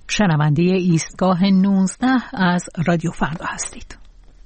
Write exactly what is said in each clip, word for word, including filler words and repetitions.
شنونده ایستگاه نوزده از رادیو فردا هستید.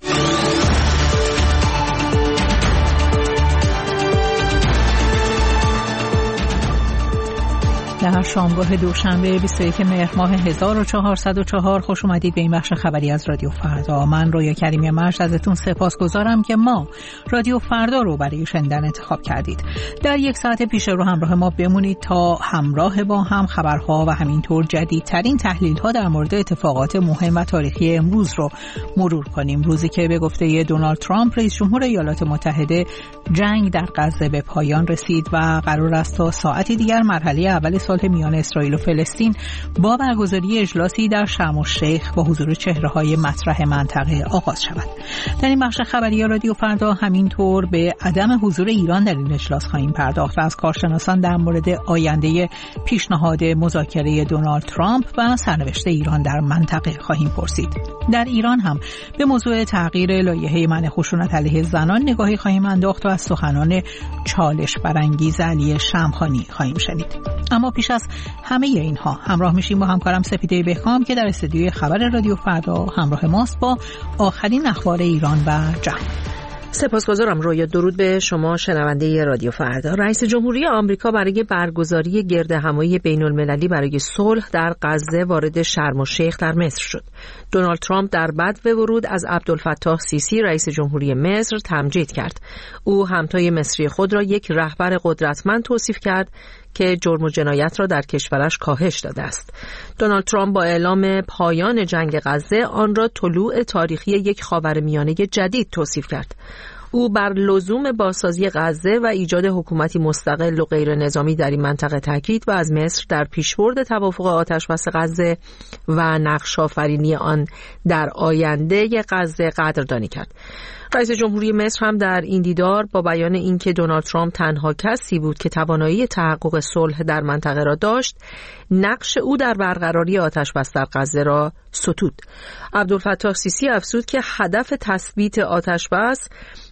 در شامگاه دوشنبه بیست و یکم مهر ماه هزار و چهارصد و چهار خوش اومدید به این بخش خبری از رادیو فردا. من رویا کریمی مرش ازتون سپاسگزارم که ما رادیو فردا رو برای شنیدن انتخاب کردید. در یک ساعت پیش رو همراه ما بمونید تا همراه با هم خبرها و همینطور جدیدترین تحلیل‌ها در مورد اتفاقات مهم و تاریخی امروز رو مرور کنیم. روزی که به گفته دونالد ترامپ رئیس جمهور ایالات متحده جنگ در غزه به پایان رسید و قرار است تا ساعتی دیگر مرحله اول صلح میان اسرائیل و فلسطین با برگزاری اجلاسی در شرم الشیخ با حضور چهره‌های مطرح منطقه آغاز شود. در این بخش خبری رادیو فردا همینطور به عدم حضور ایران در این اجلاس خواهیم پرداخت و از کارشناسان در مورد آینده پیشنهاد مذاکره دونالد ترامپ و سرنوشت ایران در منطقه خواهیم پرسید. در ایران هم به موضوع تغییر لایحه منع خشونت علیه زنان نگاهی خواهیم انداخت و از سخنان چالش برانگیز علی شمخانی خواهیم شنید. اما پیش از همه اینها همراه میشیم با همکارم سپیده بهکام که در استودیوی خبر رادیو فردا همراه ماست با آخرین اخبار ایران و جهان. سپاسگزارم رویا. درود به شما شنونده رادیو فردا. رئیس جمهوری آمریکا برای برگزاری گردهمایی بین‌المللی برای صلح در غزه وارد شرم الشیخ در مصر شد. دونالد ترامپ در بدو ورود از عبدالفتاح سیسی رئیس جمهوری مصر تمجید کرد. او همتای مصری خود را یک رهبر قدرتمند توصیف کرد که جرم و جنایت را در کشورش کاهش داده است. دونالد ترامپ با اعلام پایان جنگ غزه آن را طلوع تاریخی یک خاورمیانه جدید توصیف کرد. او بر لزوم بازسازی غزه و ایجاد حکومتی مستقل و غیر نظامی در این منطقه تاکید و از مصر در پیشبرد توافق آتشبس غزه و نقش آفرینی آن در آینده غزه قدردانی کرد. رئیس جمهوری مصر هم در این دیدار با بیان اینکه دونالد ترامپ تنها کسی بود که توانایی تحقق صلح در منطقه را داشت، نقش او در برقراری آتشبس در غزه را ستود. عبدالفتاح سیسی افزود که هدف تثبیت آتشبس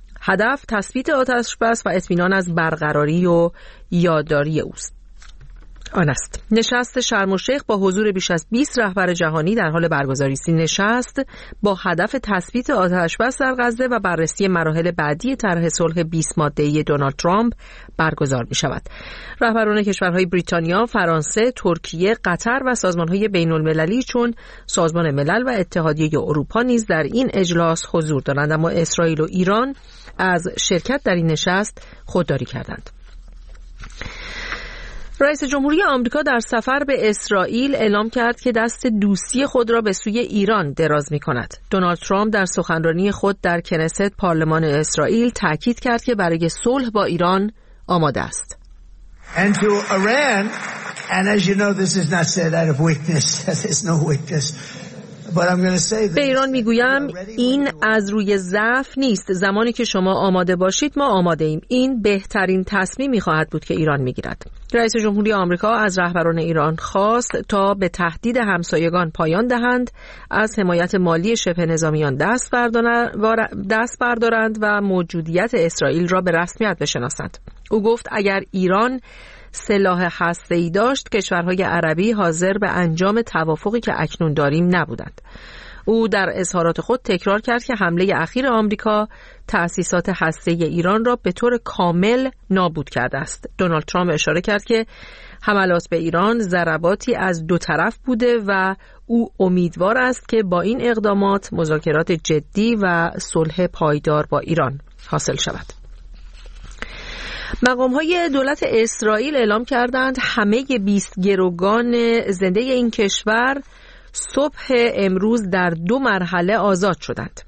هدف تثبیت آتشبس و اطمینان از برقراری و یادداری اوست. آن است. نشست شرم الشیخ با حضور بیش از بیست رهبر جهانی در حال برگزاری است. نشست با هدف تثبیت آتشبس در غزه و بررسی مراحل بعدی طرح صلح بیست ماده‌ای دونالد ترامپ برگزار می شود. رهبران کشورهای بریتانیا، فرانسه، ترکیه، قطر و سازمانهای بین‌المللی چون سازمان ملل و اتحادیه اروپا نیز در این اجلاس حضور دارند، اما اسرائیل و ایران از شرکت در این نشست خودداری کردند. رئیس جمهوری آمریکا در سفر به اسرائیل اعلام کرد که دست دوستی خود را به سوی ایران دراز می کند. دونالد ترامپ در سخنرانی خود در کنست پارلمان اسرائیل تاکید کرد که برای صلح با ایران آماده است. And to Iran, and as you know, this is not said out of weakness. There's no weakness. به ایران میگویم این از روی ضعف نیست. زمانی که شما آماده باشید ما آماده ایم. این بهترین تصمیمی خواهد بود که ایران میگیرد. رئیس جمهوری آمریکا از رهبران ایران خواست تا به تهدید همسایگان پایان دهند، از حمایت مالی شبه نظامیان دست دست بردارند و موجودیت اسرائیل را به رسمیت بشناسند. او گفت اگر ایران سلاح هسته‌ای داشت کشورهای عربی حاضر به انجام توافقی که اکنون داریم نبودند. او در اظهارات خود تکرار کرد که حمله اخیر آمریکا تأسیسات هسته‌ای ایران را به طور کامل نابود کرده است. دونالد ترامپ اشاره کرد که حملات به ایران ضرباتی از دو طرف بوده و او امیدوار است که با این اقدامات مذاکرات جدی و صلح پایدار با ایران حاصل شود. مقام‌های دولت اسرائیل اعلام کردند همه بیست گروگان زنده این کشور صبح امروز در دو مرحله آزاد شدند.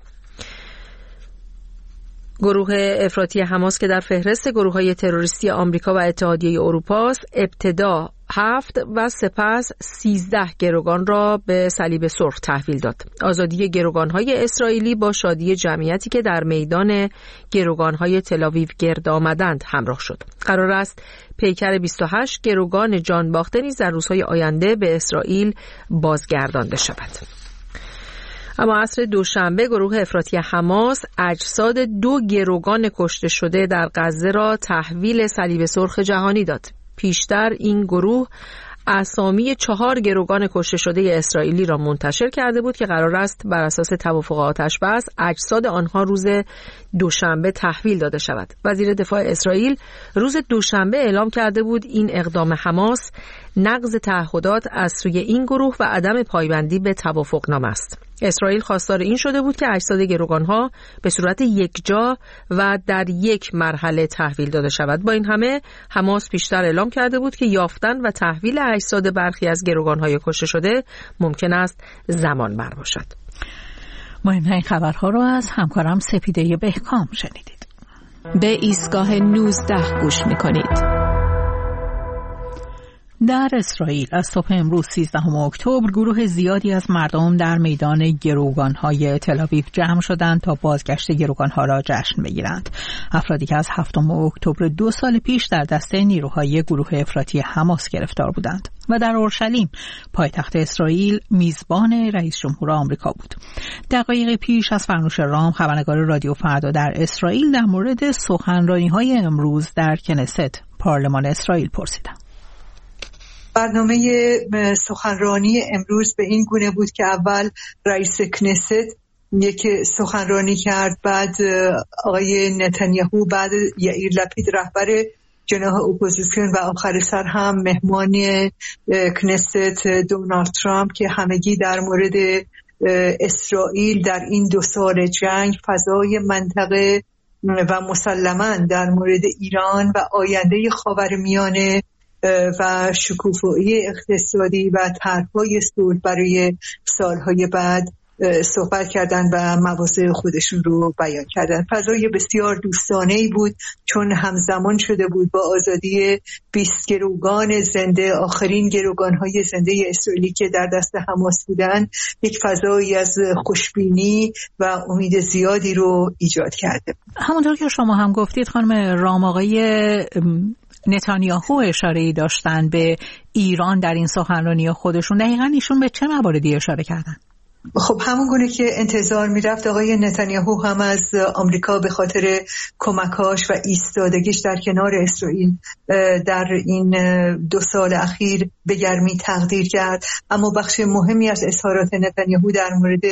گروه افراطی حماس که در فهرست گروه‌های تروریستی آمریکا و اتحادیه اروپا است، ابتدا هفت و سپس سیزده گروگان را به صلیب سرخ تحویل داد. آزادی گروگان‌های اسرائیلی با شادی جمعیتی که در میدان گروگان‌های تل‌آویو گرد آمدند همراه شد. قرار است پیکر بیست و هشت گروگان جان باخته نیز در روزهای آینده به اسرائیل بازگردانده شود. اما عصر دوشنبه گروه افراطی حماس اجساد دو گروگان کشته شده در غزه را تحویل صلیب سرخ جهانی داد. پیشتر این گروه اسامی چهار گروگان کشته شده اسرائیلی را منتشر کرده بود که قرار است بر اساس توافق آتش بس اجساد آنها روز دوشنبه تحویل داده شود. وزیر دفاع اسرائیل روز دوشنبه اعلام کرده بود این اقدام حماس نقض تعهدات از سوی این گروه و عدم پایبندی به توافقنامه است. اسرائیل خواستار این شده بود که اجساد گروگانها به صورت یکجا و در یک مرحله تحویل داده شود. با این همه حماس پیشتر اعلام کرده بود که یافتن و تحویل اجساد برخی از گروگانهای کشته شده ممکن است زمان بر باشد. مهمترین خبرها رو از همکارم سپیده بهکام شنیدید. به ایستگاه نوزده گوش می‌کنید. در اسرائیل از صبح امروز سیزدهم اکتبر گروه زیادی از مردم در میدان گروگان‌های تل‌آویو جمع شدند تا بازگشت گروگان‌ها را جشن بگیرند. افرادی که از هفتم اکتبر دو سال پیش در دست نیروهای گروه افراطی حماس گرفتار بودند و در اورشلیم پایتخت اسرائیل میزبان رئیس جمهور آمریکا بود. دقایق پیش از فرنوش رام خبرنگار رادیو فردا در اسرائیل در مورد سخنرانی‌های امروز در کنست پارلمان اسرائیل پرسیدم. برنامه سخنرانی امروز به این گونه بود که اول رئیس کنست یک سخنرانی کرد، بعد آقای نتانیاهو، بعد یائیر لپید رهبر جناح اپوزیسیون و آخر سر هم مهمان کنست دونالد ترامپ که همگی در مورد اسرائیل در این دو سال جنگ، فضای منطقه و مسلماً در مورد ایران و آینده خاورمیانه و شکوفایی اقتصادی و طرح‌های صلح برای سالهای بعد صحبت کردن و مواضع خودشون رو بیان کردن. فضای بسیار دوستانه‌ای بود چون همزمان شده بود با آزادی بیست گروگان زنده، آخرین گروگان‌های زنده اسرائیلی که در دست حماس بودن. یک فضایی از خوشبینی و امید زیادی رو ایجاد کرده. همونطور که شما هم گفتید خانم رام، آقای نتانیاهو اشاره‌ای داشتن به ایران در این سخنرانی خودشون. دقیقاً ایشون به چه مواردی اشاره کردن؟ خب همون گونه که انتظار میرفت، آقای نتانیاهو هم از آمریکا به خاطر کمکاش و ایستادگیش در کنار اسرائیل در این دو سال اخیر به گرمی تقدیر کرد، اما بخش مهمی از اظهارات نتانیاهو در مورد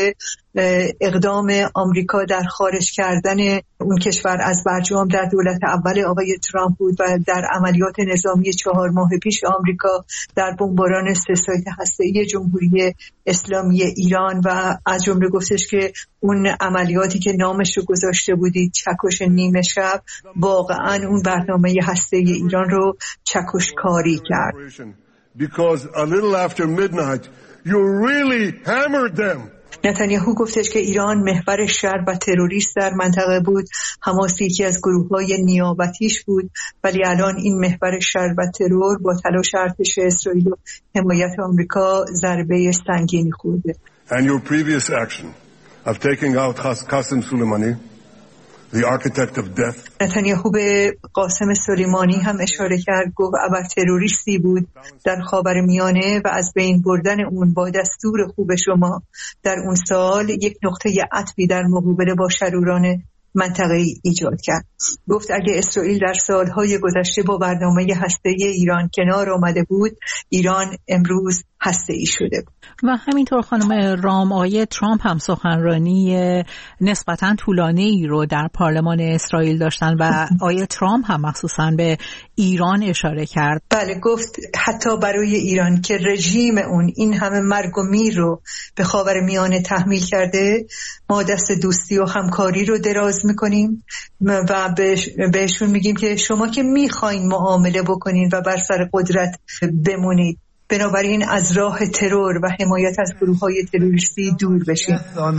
اقدام آمریکا در خارج کردن اون کشور از برجام در دولت اول آقای ترامپ بود و در عملیات نظامی چهار ماه پیش آمریکا در بمباران سه سایت هسته‌ای جمهوری اسلامی ایران و از جمله گفتش که اون عملیاتی که نامش رو گذاشته بودید چکش نیمه شب، واقعا اون برنامه هسته‌ای ایران رو چکش کاری کرد. Because a little after midnight you really hammered them. نتانیاهو گفتش که ایران محور شر و تروریست در منطقه بود. حماس یکی از گروه‌های نیابتیش بود، ولی الان این محور شر و ترور با تلاش ارتش اسرائیل و حمایت آمریکا ضربه سنگینی خورده. And your previous action of taking out Qasem Soleimani, the architect of death. نتانیاهو به قاسم سلیمانی هم اشاره کرد، گفت ابر تروریستی بود در خاورمیانه و از بین بردن اون با دستور خوب شما در اون سال یک نقطه عطفی در مقابله با شروران منطقه ایجاد کرد. گفت اگه اسرائیل در سالهای گذشته با برنامه هسته‌ای ایران کنار آمده بود، ایران امروز هسته‌ای شده بود. و همینطور خانم رام، آقای ترامپ هم سخنرانی نسبتاً طولانی رو در پارلمان اسرائیل داشتن و آقای ترامپ هم مخصوصاً به ایران اشاره کرد. بله، گفت حتی برای ایران که رژیم اون این همه مرگ و میر رو به خاورمیانه تحمیل کرده، ما دست دوستی و همکاری رو دراز میکنیم و بهشون میگیم که شما که میخواین معامله بکنین و بر سر قدرت بمونید، بنابراین از راه ترور و حمایت از گروه‌های تروریستی دور بشین.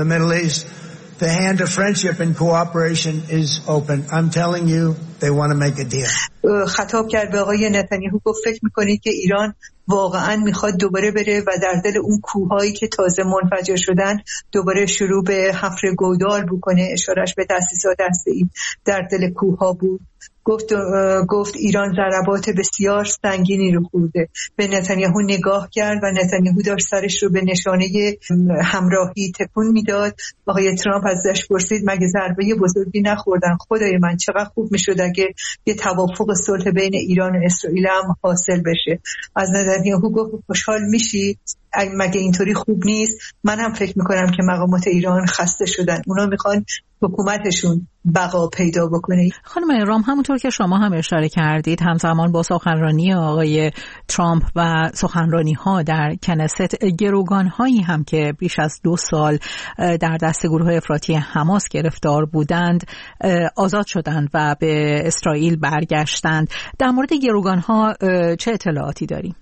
The hand of friendship and cooperation is open. I'm telling you, they want to make a deal. خطاب کرد به آقای نتانیاهو، گفت فکر میکنید که ایران واقعا میخواد دوباره بره و در دل اون کوههایی که تازه منفجر شدن دوباره شروع به حفر گودال بکنه؟ اشارش به تأسیسات هسته‌ای در دل کوهها بود. گفت گفت ایران ضربات بسیار سنگینی رو خورده. به نتانیاهو نگاه کرد و نتانیاهو داشت سرش رو به نشانه همراهی تکون میداد. آقای ترامپ ازش پرسید مگه ضربه بزرگی نخوردن؟ خدای من چقدر خوب میشد اگه یه توافق صلح بین ایران و اسرائیل هم حاصل بشه. از نتانیاهو گفت خوشحال میشی؟ مگه اینطوری خوب نیست؟ من هم فکر میکنم که مقامات ایران خسته شدن، اونا میخوان حکومتشون بقا پیدا بکنه. خانم رام، همونطور که شما هم اشاره کردید، همزمان با سخنرانی آقای ترامپ و سخنرانی ها در کنست، گروگان هایی هم که بیش از دو سال در دست گروه افراطی حماس گرفتار بودند آزاد شدند و به اسرائیل برگشتند. در مورد گروگان ها چه اطلاعاتی داریم؟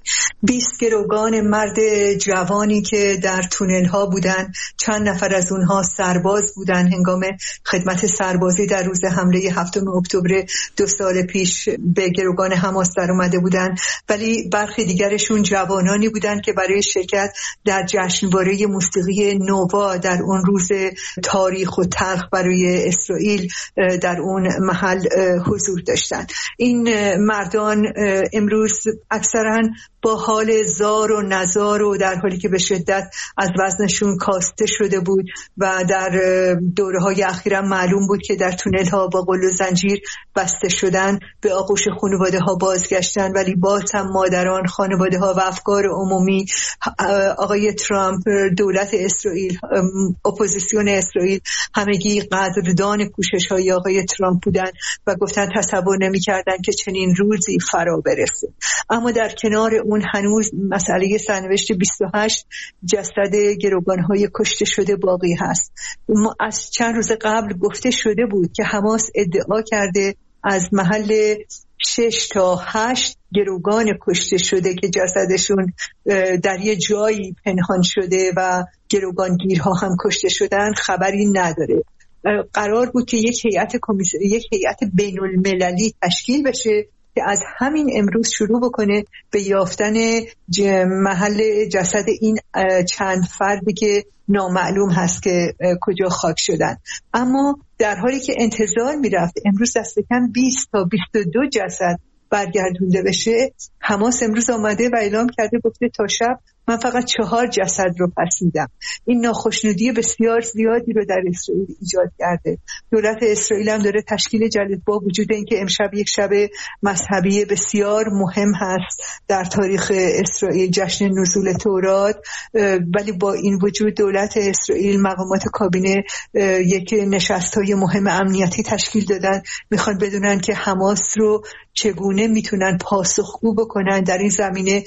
بیست گروگان مرد جوانی که در تونل ها بودن، چند نفر از اونها سرباز بودن هنگام خدمت سربازی در روز حمله هفتم اکتبر دو سال پیش به گروگان حماس در اومده بودن، ولی برخی دیگرشون جوانانی بودن که برای شرکت در جشنواره موسیقی نووا در اون روز تاریخ و تلخ برای اسرائیل در اون محل حضور داشتن. این مردان امروز اکثراً با حال زار و نزار و در حالی که به شدت از وزنشون کاسته شده بود و در دوره‌های اخیرا معلوم بود که در تونل ها با قل و زنجیر بسته شدن، به آغوش خانواده ها بازگشتن، ولی باز هم مادران، خانواده ها و افکار عمومی، آقای ترامپ، دولت اسرائیل، اپوزیسیون اسرائیل، همگی قدردان کوشش های آقای ترامپ بودن و گفتن تصور نمی کردن که چنین روزی فرا برسه. اما در کنار اون هنوز مسئله سرنوشت بیست و هشت جسد گروگان‌های کشته شده باقی هست. از چند روز قبل گفته شده بود که حماس ادعا کرده از محل شش تا هشت گروگان کشته شده که جسدشون در یه جایی پنهان شده و گروگانگیرها هم کشته شدن خبری نداره. قرار بود که یک هیئت کمیس... یک هیئت بین‌المللی تشکیل بشه که از همین امروز شروع بکنه به یافتن محل جسد این چند فردی که نامعلوم هست که کجا خاک شدن. اما در حالی که انتظار میرفت امروز دست کم بیست تا بیست و دو جسد برگردونده بشه، حماس امروز آمده و اعلام کرده، گفته تا شب من فقط چهار جسد رو پس میدم. این ناخوشنودی بسیار زیادی رو در اسرائیل ایجاد کرده. دولت اسرائیل هم داره تشکیل جلسه، با وجود اینکه امشب یک شب مذهبی بسیار مهم هست در تاریخ اسرائیل، جشن نزول تورات، ولی با این وجود دولت اسرائیل، مقامات کابینه یک نشست‌های مهم امنیتی تشکیل دادن، میخوان بدونن که حماس رو چگونه میتونن پاسخگو بکنن در این زمینه.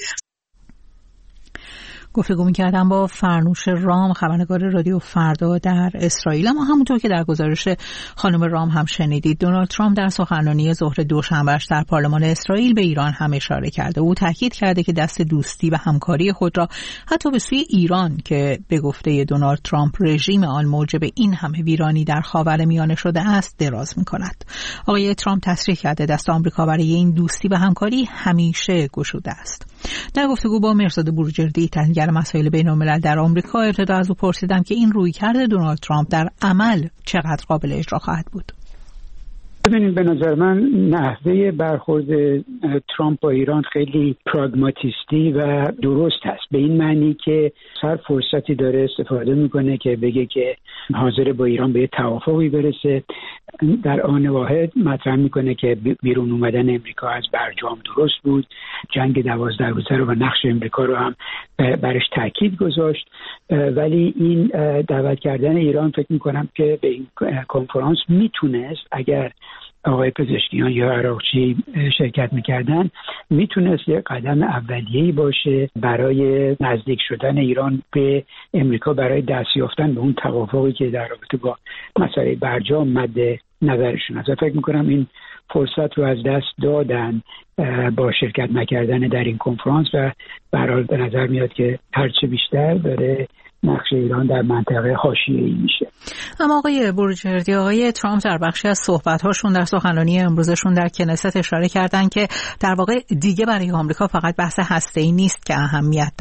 گفتگو می‌کردم با فرنوش رام، خبرنگار رادیو فردا در اسرائیل. اما همونطور که در گزارش خانم رام هم شنیدید، دونالد ترامپ در سخنرانی ظهر دوشنبه‌اش در پارلمان اسرائیل به ایران هم اشاره کرده. او تاکید کرده که دست دوستی و همکاری خود را حتی به سوی ایران که به گفته دونالد ترامپ رژیم آن موجب این همه ویرانی در خاورمیانه شده است دراز می‌کند. آقای ترامپ تصریح کرده دست آمریکا برای این دوستی و همکاری همیشه گشوده است. در گفتگو با مرزاد بروجردی، تحلیلگر مسائل بین‌الملل در آمریکا، ابتدا از او پرسیدم که این رویکرد دونالد ترامپ در عمل چقدر قابل اجرا خواهد بود. ببینید، به نظر من نحوه برخورد ترامپ با ایران خیلی پراگماتیستی و درست هست، به این معنی که هر فرصتی داره استفاده میکنه که بگه که حاضر با ایران به توافقی برسه. در آن واحد مطرح میکنه که بیرون اومدن امریکا از برجام درست بود، جنگ دوازده روزه رو و نقش امریکا رو هم برش تاکید گذاشت، ولی این دعوت کردن ایران فکر میکنم که به این کنفرانس میتونست، اگر آقای پزشکیان یا عراقچی شرکت میکردن، میتونست یک قدم اولیه‌ای باشه برای نزدیک شدن ایران به امریکا، برای دست یافتن به اون توافقی که در رابطه با مسئله برجام مد نظرشون است. فکر میکنم این فرصت رو از دست دادن با شرکت نکردن در این کنفرانس و به هر حال به نظر میاد که هرچه بیشتر داره نقش ایران در منطقه حاشیه‌ای میشه. اما آقای بروجردی، آقای ترامپ در بخشی از صحبت‌هاشون در سخنرانی امروزشون در کنست اشاره کردن که در واقع دیگه برای آمریکا فقط بحث هسته‌ای نیست که اهمیت داره.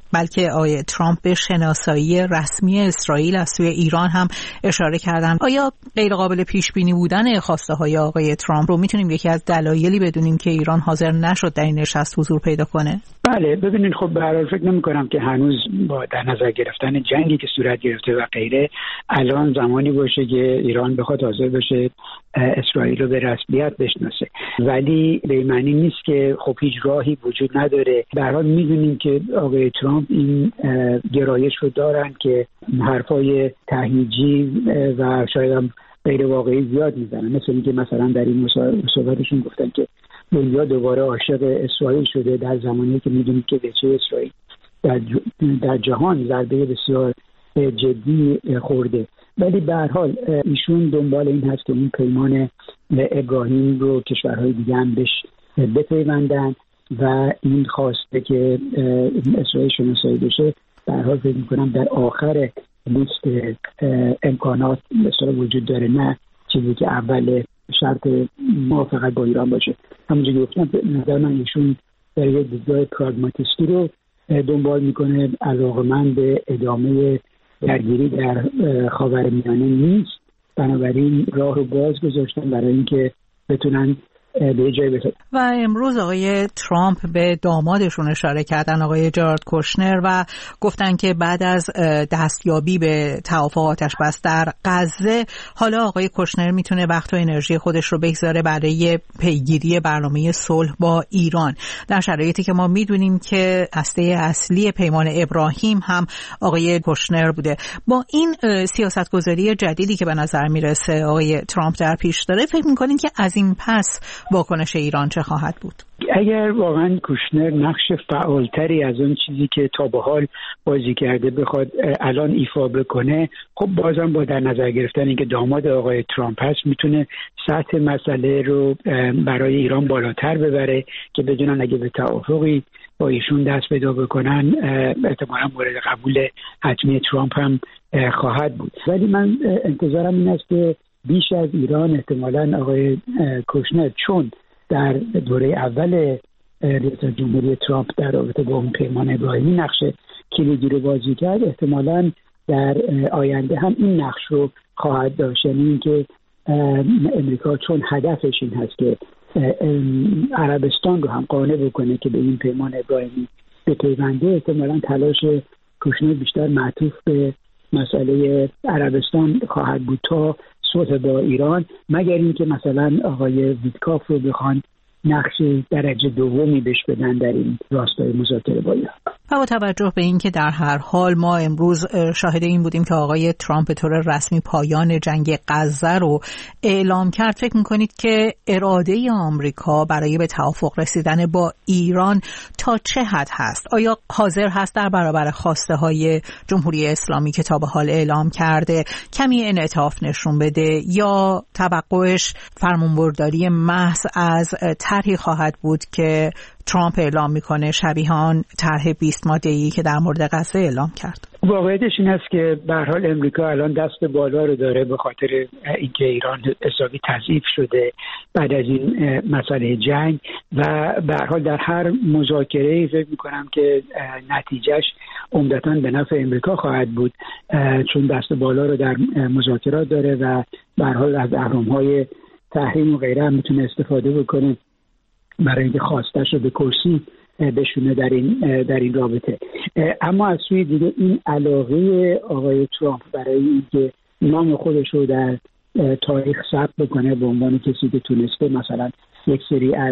بلکه آقای ترامپ به شناسایی رسمی اسرائیل از سوی ایران هم اشاره کردن. آیا غیر قابل پیش بینی بودن خواسته های آقای ترامپ رو میتونیم یکی از دلایلی بدونیم که ایران حاضر نشد در این نشست حضور پیدا کنه؟ بله، ببینید خب به هر حال فکر نمی کنم که هنوز با در نظر گرفتن جنگی که صورت گرفته و غیره الان زمانی باشه که ایران بخواد حاضر بشه اسرائیل رو به رسمیت بشناسه، ولی به معنی نیست که خب هیچ راهی وجود نداره. به هر حال میدونیم که آقای ترامپ این گرایش رو دارن که حرفای تهییجی و شاید هم غیر واقعی زیاد میزنن، مثل اینکه مثلا در این مصاحبهشون گفتن که دنیا دوباره عاشق اسرائیل شده، در زمانی که میدونید که بچه اسرائیل در, در جهان ضربه بسیار جدی خورده. ولی به هر حال ایشون دنبال این هست که این پیمان ابراهیم رو کشورهای دیگه هم بهش بپیوندن و این خواسته که اسرائیل شناسایی بشه به هر حال فکر می‌کنم در آخر لیست امکانات مثلا وجود داره، نه چیزی که اول شرط موافقت با ایران باشه. همونجوری که گفتم نظر من ایشون در یک دیدگاه پراگماتیستی رو دنبال میکنه، علاقه‌مند به ادامه درگیری در خاورمیانه نیست، بنابراین راه رو باز گذاشتن برای اینکه بتونن به جای برسن. و امروز آقای ترامپ به دامادشون اشاره کردن، آقای جارد کوشنر، و گفتن که بعد از دستیابی به توافق آتش بس در غزه حالا آقای کوشنر میتونه وقت و انرژی خودش رو بگذاره برای پیگیری برنامه صلح با ایران، در شرایطی که ما میدونیم که هسته اصلی پیمان ابراهیم هم آقای کوشنر بوده. با این سیاستگذاری جدیدی که به نظر میرسه آقای ترامپ در پیش داره، فکر میکنین که از این پس واکنش ایران چه خواهد بود؟ اگر واقعا کوشنر نقش فعالتری از اون چیزی که تا به حال بازی کرده بخواد الان ایفا بکنه، خب بازم با در نظر گرفتن اینکه داماد آقای ترامپ هست میتونه سطح مسئله رو برای ایران بالاتر ببره که بدونن اگه به توافقی با ایشون دست پیدا بکنن احتمالاً مورد قبول حتمی ترامپ هم خواهد بود. ولی من انتظارم این است که بیش از ایران احتمالاً آقای کوشنر، چون در دوره اول ریاست جمهوری ترامپ در رابطه با اون پیمان ابراهیمی نقش کلیدی رو بازی کرد، احتمالاً در آینده هم این نقش رو خواهد داشت، یعنی اینکه امریکا چون هدفش این هست که عربستان رو هم قانع بکنه که به این پیمان ابراهیمی بپیونده، احتمالاً تلاش کوشنر بیشتر معطوف به مسئله عربستان خواهد بود تا صلح با ایران، مگر اینکه مثلا آقای ویتکاف رو بخوان نقش درجه دومی بهش بدن در این راستای مذاکره با ایران. و با توجه به اینکه در هر حال ما امروز شاهد این بودیم که آقای ترامپ به طور رسمی پایان جنگ غزه رو اعلام کرد، فکر میکنید که اراده آمریکا برای به توافق رسیدن با ایران تا چه حد هست؟ آیا حاضر هست در برابر خواسته های جمهوری اسلامی که تا به حال اعلام کرده کمی انعطاف نشون بده، یا توقعش فرمانبرداری محض از طرحی خواهد بود که ترامپ اعلام میکنه شبیه آن طرح بیست ماده‌ای که در مورد غزه اعلام کرد؟ واقعیتش این است که به هر حال امریکا الان دست بالا رو داره به خاطر اینکه ایران حسابی تضعیف شده بعد از این مسئله جنگ، و به هر حال در هر مذاکره‌ای فکر میکنم که نتیجهش عمدتاً به نفع امریکا خواهد بود، چون دست بالا رو در مذاکرات داره و به هر حال از اهرم‌های تحریم و غیره هم میتونه استفاده بکنه برای اینکه خواستش رو به کرسی بشونه در این در این رابطه. اما از سوی دیگه این علاقه آقای ترامپ برای اینکه نام خودش رو در تاریخ ثبت بکنه به عنوان کسی که تونسته مثلا یک سری از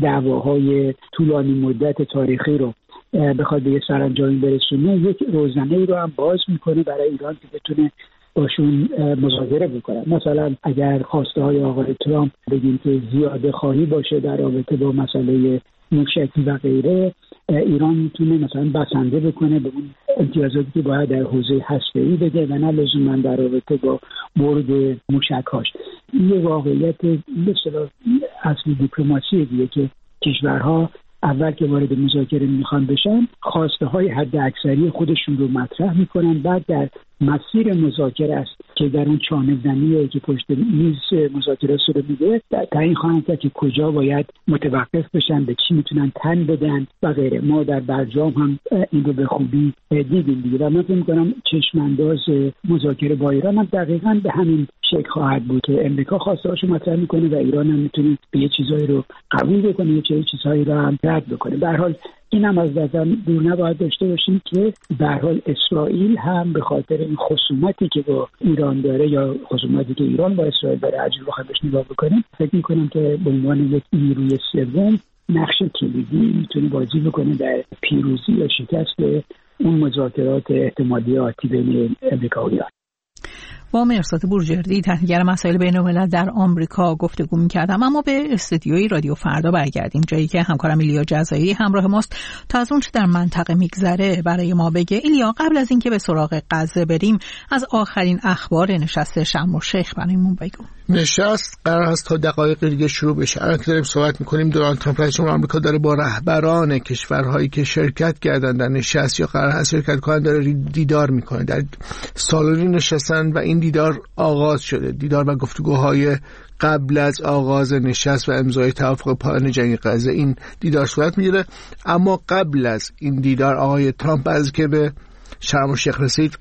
دعواهای طولانی مدت تاریخی رو بخواد به یه سرانجامی برسونه، یک روزنه‌ای رو هم باز میکنه برای ایران که بتونه باشون مذاکره بکنن. مثلا اگر خواسته های آقای ترامپ بگیم که زیاده خواهی باشه در رابطه با مسئله موشکی و غیره، ایران میتونه مثلا بسنده بکنه به اون امتیازاتی که باید در حوزه هسته‌ای بده و نه لزوما در رابطه با برد موشک‌هاش. این یه واقعیت به اصطلاح اصلی دیپلماسی دیگه که کشورها اول که وارد مذاکره میخوان بشن خواسته های حد اکثری خودشون رو مطرح میکنن، بعد در مسیر مذاکره است که در اون چانه زنیه که پشت میز مذاکره شده میده تعیین خواهند کرد که کجا باید متوقف بشن، به چی میتونن تن بدن و غیره. ما در برجام هم این رو به خوبی دیدیم دیگه و من فکر می‌کنم چشم انداز مذاکره با ایران هم دقیقاً به همین شکل خواهد بود که امریکا خواسته‌هاشو مطرح میکنه و ایران هم میتونه به یه چیزایی رو قبول بکنه، یه چیزایی رو هم رد بکنه. به هر حال این هم از نظر دور نباید داشته باشیم که به هر حال اسرائیل هم به خاطر این خصومتی که با ایران داره یا خصومتی که ایران با اسرائیل داره عجیب بخواد بهش نگاه بکنیم، فکر میکنم که به عنوان یک نیروی سوم نقش کلیدی میتونه بازی بکنه در پیروزی یا شکست اون مذاکرات احتمالی آتی بین امریکا و ایران. با مرساد بورجردی تحلیلگر مسائل بین‌الملل در آمریکا گفتگو می‌کردم. اما به استودیوی رادیو فردا برگردیم، جایی که همکارم ایلیا جزایی همراه ماست تا از اون چه در منطقه میگذره برای ما بگه. ایلیا، قبل از اینکه به سراغ غزه بریم، از آخرین اخبار نشست شرم الشیخ برامون بگو. نشست قرار است تا دقایق دیگه شروع بشه. الان که داریم صحبت می‌کنیم دونالد ترامپ رئیس جمهور آمریکا داره با رهبران کشورهایی که شرکت کردن در نشست یا قرار است شرکت کنن داره دیدار می‌کنه. در سالن نشستن و این دیدار آغاز شده. دیدار و گفتگوهای قبل از آغاز نشست و امضای توافق پایان جنگ غزه این دیدار صورت میگیره. اما قبل از این دیدار آقای ترامپ از که به شرم الشیخ رسید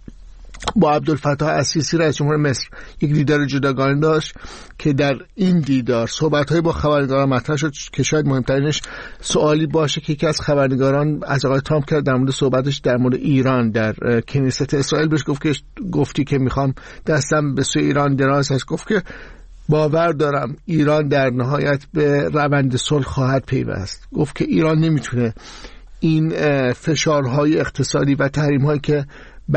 با عبدالفتاح السیسی رئیس جمهور مصر یک دیدار جداگانه داشت که در این دیدار صحبت‌های با خبرنگاران مطرح شد که شاید مهمترینش سوالی باشه که یکی از خبرنگاران از آقای ترامپ کرد در مورد صحبتش در مورد ایران در کنیست اسرائیل. بهش گفت که گفتی که میخوام دستم به سوی ایران دراز هست. گفت که باور دارم ایران در نهایت به روند صلح خواهد پیوست. گفت که ایران نمیتونه این فشارهای اقتصادی و تحریم‌هایی که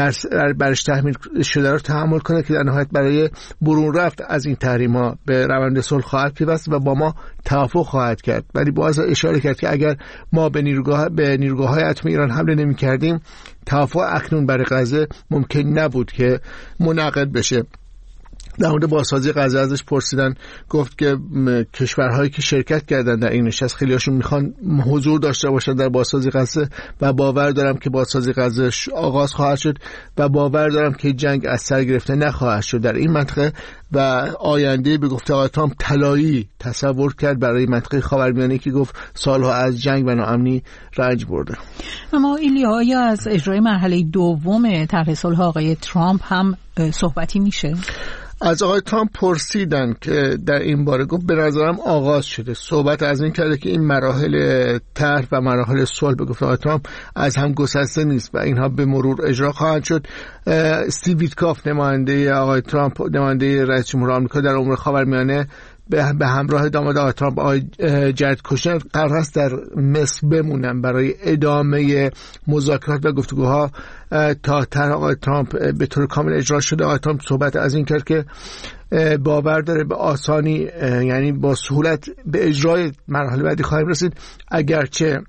برش تحمیل شده رو تحمل کنه که در نهایت برای برون رفت از این تحریم‌ها به روند صلح خواهد پیوست و با ما توافق خواهد کرد. ولی باز اشاره کرد که اگر ما به نیروگاه به نیروگاه‌های اتمی ایران حمله نمی‌کردیم توافق اکنون برای غزه ممکن نبود که منعقد بشه. در مورد بازسازی غزه ازش پرسیدن، گفت که کشورهایی که شرکت کردن در این نشست خیلی هاشون میخوان حضور داشته باشن در بازسازی غزه و باور دارم که بازسازی غزه آغاز خواهد شد و باور دارم که جنگ از سر گرفته نخواهد شد در این منطقه و آینده به گفته آقای ترامپ طلایی تصور کرد برای منطقه خاورمیانه که گفت سالها از جنگ و ناامنی رنج برده. اما ایلیا، آیا از اجرای مرحله دوم طرح صلح آقای ترامپ هم صحبتی میشه؟ از آقای ترامپ پرسیدن که در این باره، گفت به نظرم آغاز شده. صحبت از این کرده که این مراحل طرح و مراحل صلح به گفته آقای ترامپ از هم گسسته نیست و اینها به مرور اجرا خواهند شد. استیو ویتکاف نماینده آقای ترامپ، نماینده رئیس جمهور آمریکا در امور خاورمیانه، به همراه داماد آقای ترامپ آقای جرد کوشنر قرار است در مصر بمونن برای ادامه مذاکرات و گفتگوها تا طرح آقای ترامپ به طور کامل اجرا شده. آقای ترامپ صحبت از این کرد که باور داره به آسانی، یعنی با سهولت به اجرای مرحله بعدی خواهیم رسید، اگرچه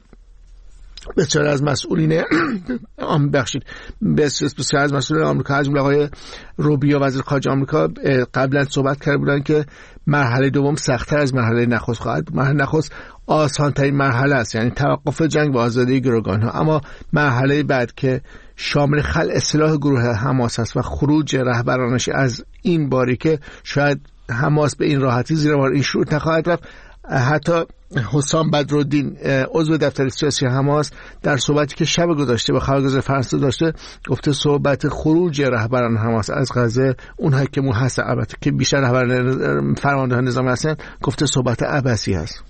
بسیار از مسئولین آم بخشید بسیار از مسئولین آمریکا از جمله آقای روبیو وزیر خارجه آمریکا قبلا صحبت کرده بودن که مرحله دوم سخت‌تر از مرحله نخست خواهد بود. مرحله نخست آسان‌ترین مرحله است، یعنی توقف جنگ و آزادی گروگان‌ها، اما مرحله بعد که شامل خلع سلاح گروه حماس است و خروج رهبرانش از این باریکه، شاید حماس به این راحتی زیر بار این شروط نخواهد رفت. حتی حسام بدرالدین عضو دفتر سیاسی حماس در صحبتی که شب گذشته با خبرگزاری فرانسه داشته گفته صحبت خروج رهبران حماس از غزه، اونهایی که هست البته که بیشتر رهبران فرماندهان نظام هستن، گفته صحبت عبثی هست.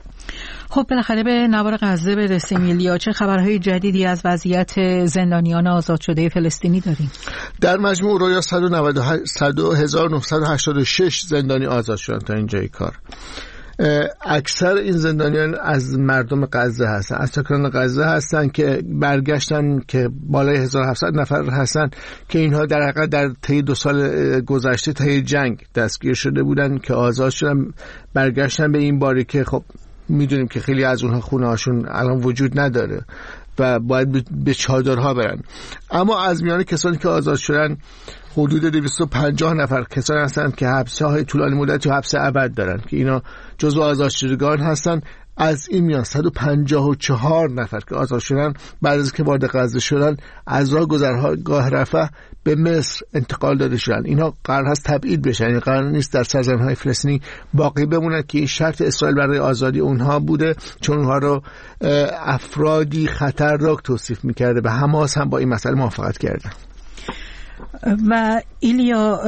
خب بالاخره به نوار غزه برسیم. ایلیا، چه خبرهای جدیدی از وضعیت زندانیان آزاد شده فلسطینی داریم؟ در مجموع رویا هزار و نهصد و هشتاد و شش زندانی آزاد شدن تا اینجای کار. اکثر این زندانیان از مردم غزه هستن، از ساکنان غزه هستن که برگشتن که بالای هزار و هفتصد نفر هستن که اینها در حقیقت در طی دو سال گذشته طی جنگ دستگیر شده بودن که آزاد شدن، برگشتن به این باری که خب میدونیم که خیلی از اونها خونه هاشون الان وجود نداره و باید به چادرها برن. اما از میان کسانی که آزاد شدن حدود دویست و پنجاه نفر کسانی هستند که حبس‌های طولانی مدت و حبس ابد دارن که اینا جزو آزادشدگان هستن. از این میان صد و پنجاه و چهار نفر که آزاد شدن بعد از که وارد غزه شدن از راه گذرگاه رفح به مصر انتقال داده شدن. اینها قرار هست تبعید بشن، یعنی قرار نیست در سرزمین‌های فلسطینی باقی بمونن که این شرط اسرائیل برای آزادی اونها بوده، چون اونها رو افرادی خطرناک توصیف می‌کرده. به حماس هم با این مسئله موافقت کردن. و ایلیا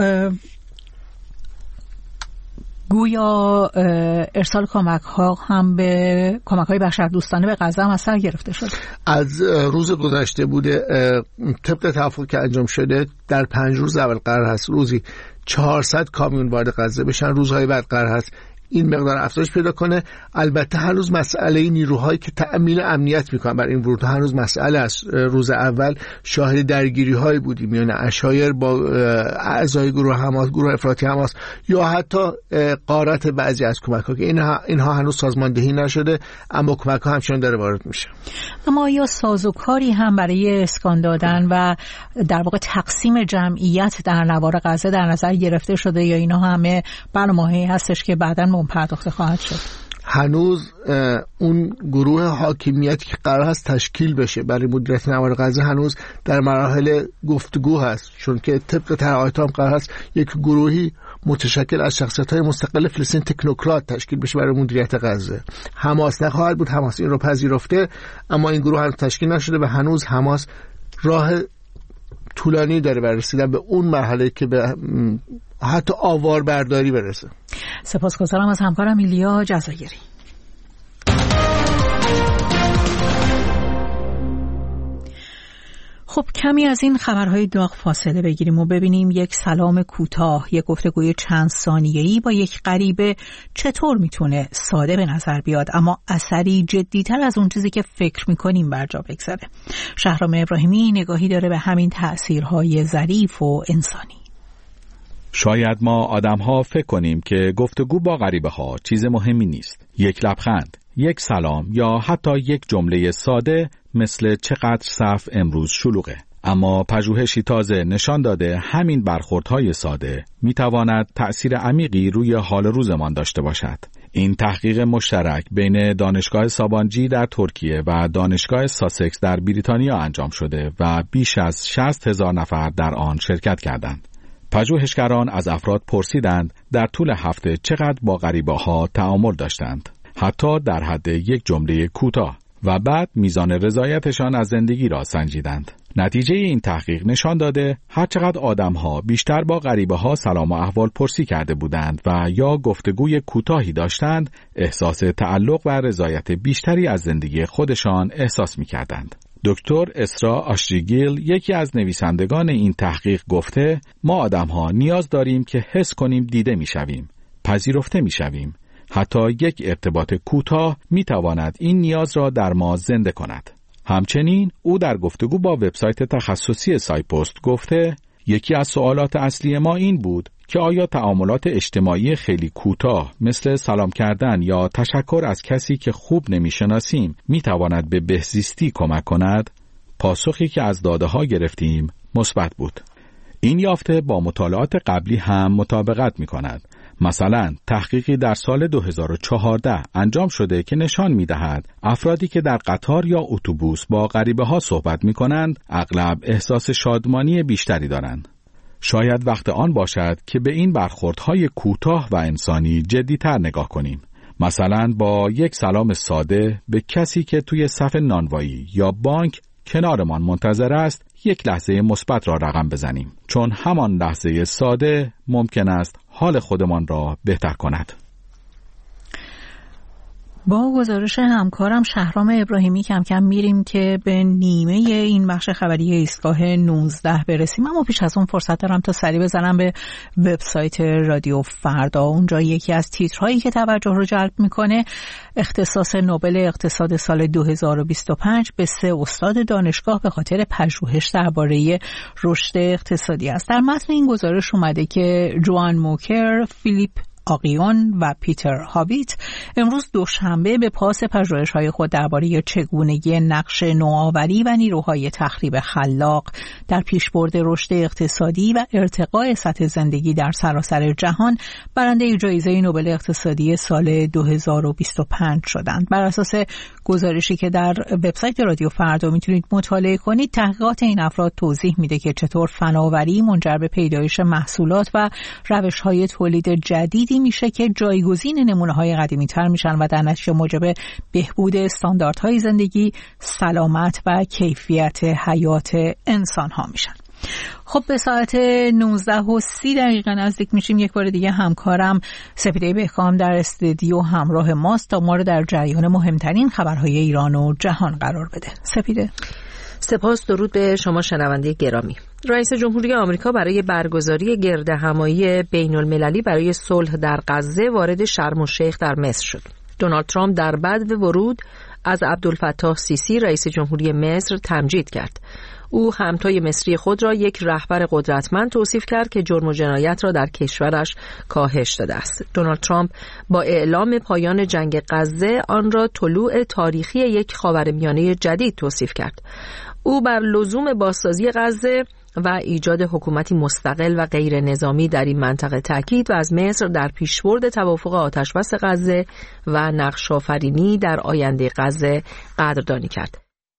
گویا ارسال کمک ها هم به کمک های بشردوستانه به غزه هم اثر گرفته شد. از روز گذشته بوده طبق توافقی که انجام شده در پنج روز اول قرار هست روزی چهارصد کامیون وارد غزه بشن، روزهای بعد قرار هست این مقدار افزایش پیدا کنه. البته هنوز مسئله نیروهایی که تأمین امنیت میکنن برای این ورود هنوز مسئله است. روز اول شاهد درگیری هایی بودیم میان عشایر با اعضای گروه حماس، گروه افراطی حماس، یا حتی غارت بعضی از کمک ها که اینها اینها هنوز سازماندهی نشده، اما کمک ها همچنان داره وارد میشه. اما یا سازوکاری هم برای اسکان دادن و در واقع تقسیم جمعیت در نوار غزه در نظر گرفته شده، یا اینا همه برنامه‌ای هستش که بعداً پرداخته خواهد شد؟ هنوز اون گروه حاکمیتی که قرار هست تشکیل بشه برای مدیریت نوار غزه هنوز در مراحل گفتگو هست، چون که طبق تعهدات هم قرار هست یک گروهی متشکل از شخصیت‌های مستقل فلسطین تکنوکرات تشکیل بشه برای مدیریت غزه. حماس نخواهد بود، حماس این رو پذیرفته، اما این گروه هنوز تشکیل نشده و هنوز حماس راه طولانی داره برای رسیدن به اون مرحله که به حتی آوار برداری برسه. سپاسگزارم از همکارم ایلیا جزایری. خب کمی از این خبرهای داغ فاصله بگیریم و ببینیم یک سلام کوتاه، یک گفتگوی چند ثانیه‌ای با یک غریبه چطور میتونه ساده به نظر بیاد اما اثری جدی‌تر از اون چیزی که فکر میکنیم بر جا بگذاره. شهرام ابراهیمی نگاهی داره به همین تأثیرهای ظریف و انسانی. شاید ما آدم‌ها فکر کنیم که گفتگو با غریبه‌ها چیز مهمی نیست. یک لبخند، یک سلام یا حتی یک جمله ساده مثل چقدر صف امروز شلوغه. اما پژوهشی تازه نشان داده همین برخوردهای ساده میتواند تأثیر عمیقی روی حال روزمان داشته باشد. این تحقیق مشترک بین دانشگاه سابانجی در ترکیه و دانشگاه ساسکس در بریتانیا انجام شده و بیش از شصت هزار نفر در آن شرکت کردند. پژوهشگران از افراد پرسیدند در طول هفته چقدر با غریبه‌ها تعامل داشتند، حتی در حد یک جمله کوتاه، و بعد میزان رضایتشان از زندگی را سنجیدند. نتیجه این تحقیق نشان داده هر چقدر آدم‌ها بیشتر با غریبه‌ها سلام و احوال پرسی کرده بودند و یا گفتگوی کوتاهی داشتند، احساس تعلق و رضایت بیشتری از زندگی خودشان احساس می‌کردند. دکتر اسرا آشریگیل یکی از نویسندگان این تحقیق گفته ما آدم‌ها نیاز داریم که حس کنیم دیده می‌شویم، پذیرفته می‌شویم. حتی یک ارتباط کوتاه می‌تواند این نیاز را در ما زنده کند. همچنین او در گفتگو با وبسایت تخصصی سایپوست گفته یکی از سوالات اصلی ما این بود که آیا تعاملات اجتماعی خیلی کوتاه مثل سلام کردن یا تشکر از کسی که خوب نمی‌شناسیم می‌تواند به بهزیستی کمک کند؟ پاسخی که از داده‌ها گرفتیم مثبت بود. این یافته با مطالعات قبلی هم مطابقت می‌کند. مثلا تحقیقی در سال دو هزار و چهارده انجام شده که نشان می‌دهد افرادی که در قطار یا اتوبوس با غریبه‌ها صحبت می‌کنند اغلب احساس شادمانی بیشتری دارند. شاید وقت آن باشد که به این برخوردهای کوتاه و انسانی جدی‌تر نگاه کنیم. مثلا با یک سلام ساده به کسی که توی صف نانوایی یا بانک کنارمان منتظر است یک لحظه مثبت را رقم بزنیم، چون همان لحظه ساده ممکن است حال خودمان را بهتر کند. با گزارش همکارم شهرام ابراهیمی کم کم میریم که به نیمه این بخش خبری ایستگاه نوزده برسیم، اما پیش از اون فرصت دارم تا سری بزنم به وبسایت رادیو فردا. اونجا یکی از تیترهایی که توجه رو جلب میکنه اختصاص نوبل اقتصاد سال دو هزار و بیست و پنج به سه استاد دانشگاه به خاطر پژوهش درباره رشد اقتصادی است. در متن این گزارش اومده که جوان موکر، فیلیپ آقیون و پیتر هاویت امروز دوشنبه به پاس پژوهش‌های خود درباره چگونگی نقش نوآوری و نیروهای تخریب خلاق در پیشبرد رشد اقتصادی و ارتقاء سطح زندگی در سراسر جهان برنده جایزه نوبل اقتصادی سال دو هزار و بیست و پنج شدند. بر اساس گزارشی که در وبسایت رادیو فردا میتونید مطالعه کنید، تحقیقات این افراد توضیح میده که چطور فناوری منجر به پیدایش محصولات و روش‌های تولید جدیدی میشه که جایگزین نمونه‌های قدیمی‌تر میشن و در نتیجه موجب بهبود استانداردهای زندگی، سلامت و کیفیت حیات انسان‌ها میشن. خب به ساعت نوزده و سی دقیقه نزدیک میشیم. یک بار دیگه همکارم سپیده بهکام در استودیو همراه ماست تا ما رو در جریان مهمترین خبرهای ایران و جهان قرار بده. سپیده. سپاس. درود به شما شنونده گرامی. رئیس جمهوری آمریکا برای برگزاری گردهمایی بین المللی برای صلح در غزه وارد شرم الشیخ در مصر شد. دونالد ترامپ در بدو ورود از عبدالفتاح سیسی رئیس جمهوری مصر تمجید کرد. او همتای مصری خود را یک رهبر قدرتمند توصیف کرد که جرم و جنایت را در کشورش کاهش داده است. دونالد ترامپ با اعلام پایان جنگ غزه آن را طلوع تاریخی یک خاورمیانه جدید توصیف کرد. او بر لزوم بازسازی غزه و ایجاد حکومتی مستقل و غیر نظامی در این منطقه تاکید و از مصر در پیشبرد توافق آتشبس غزه و نقش‌آفرینی در آینده غزه قدردانی کرد.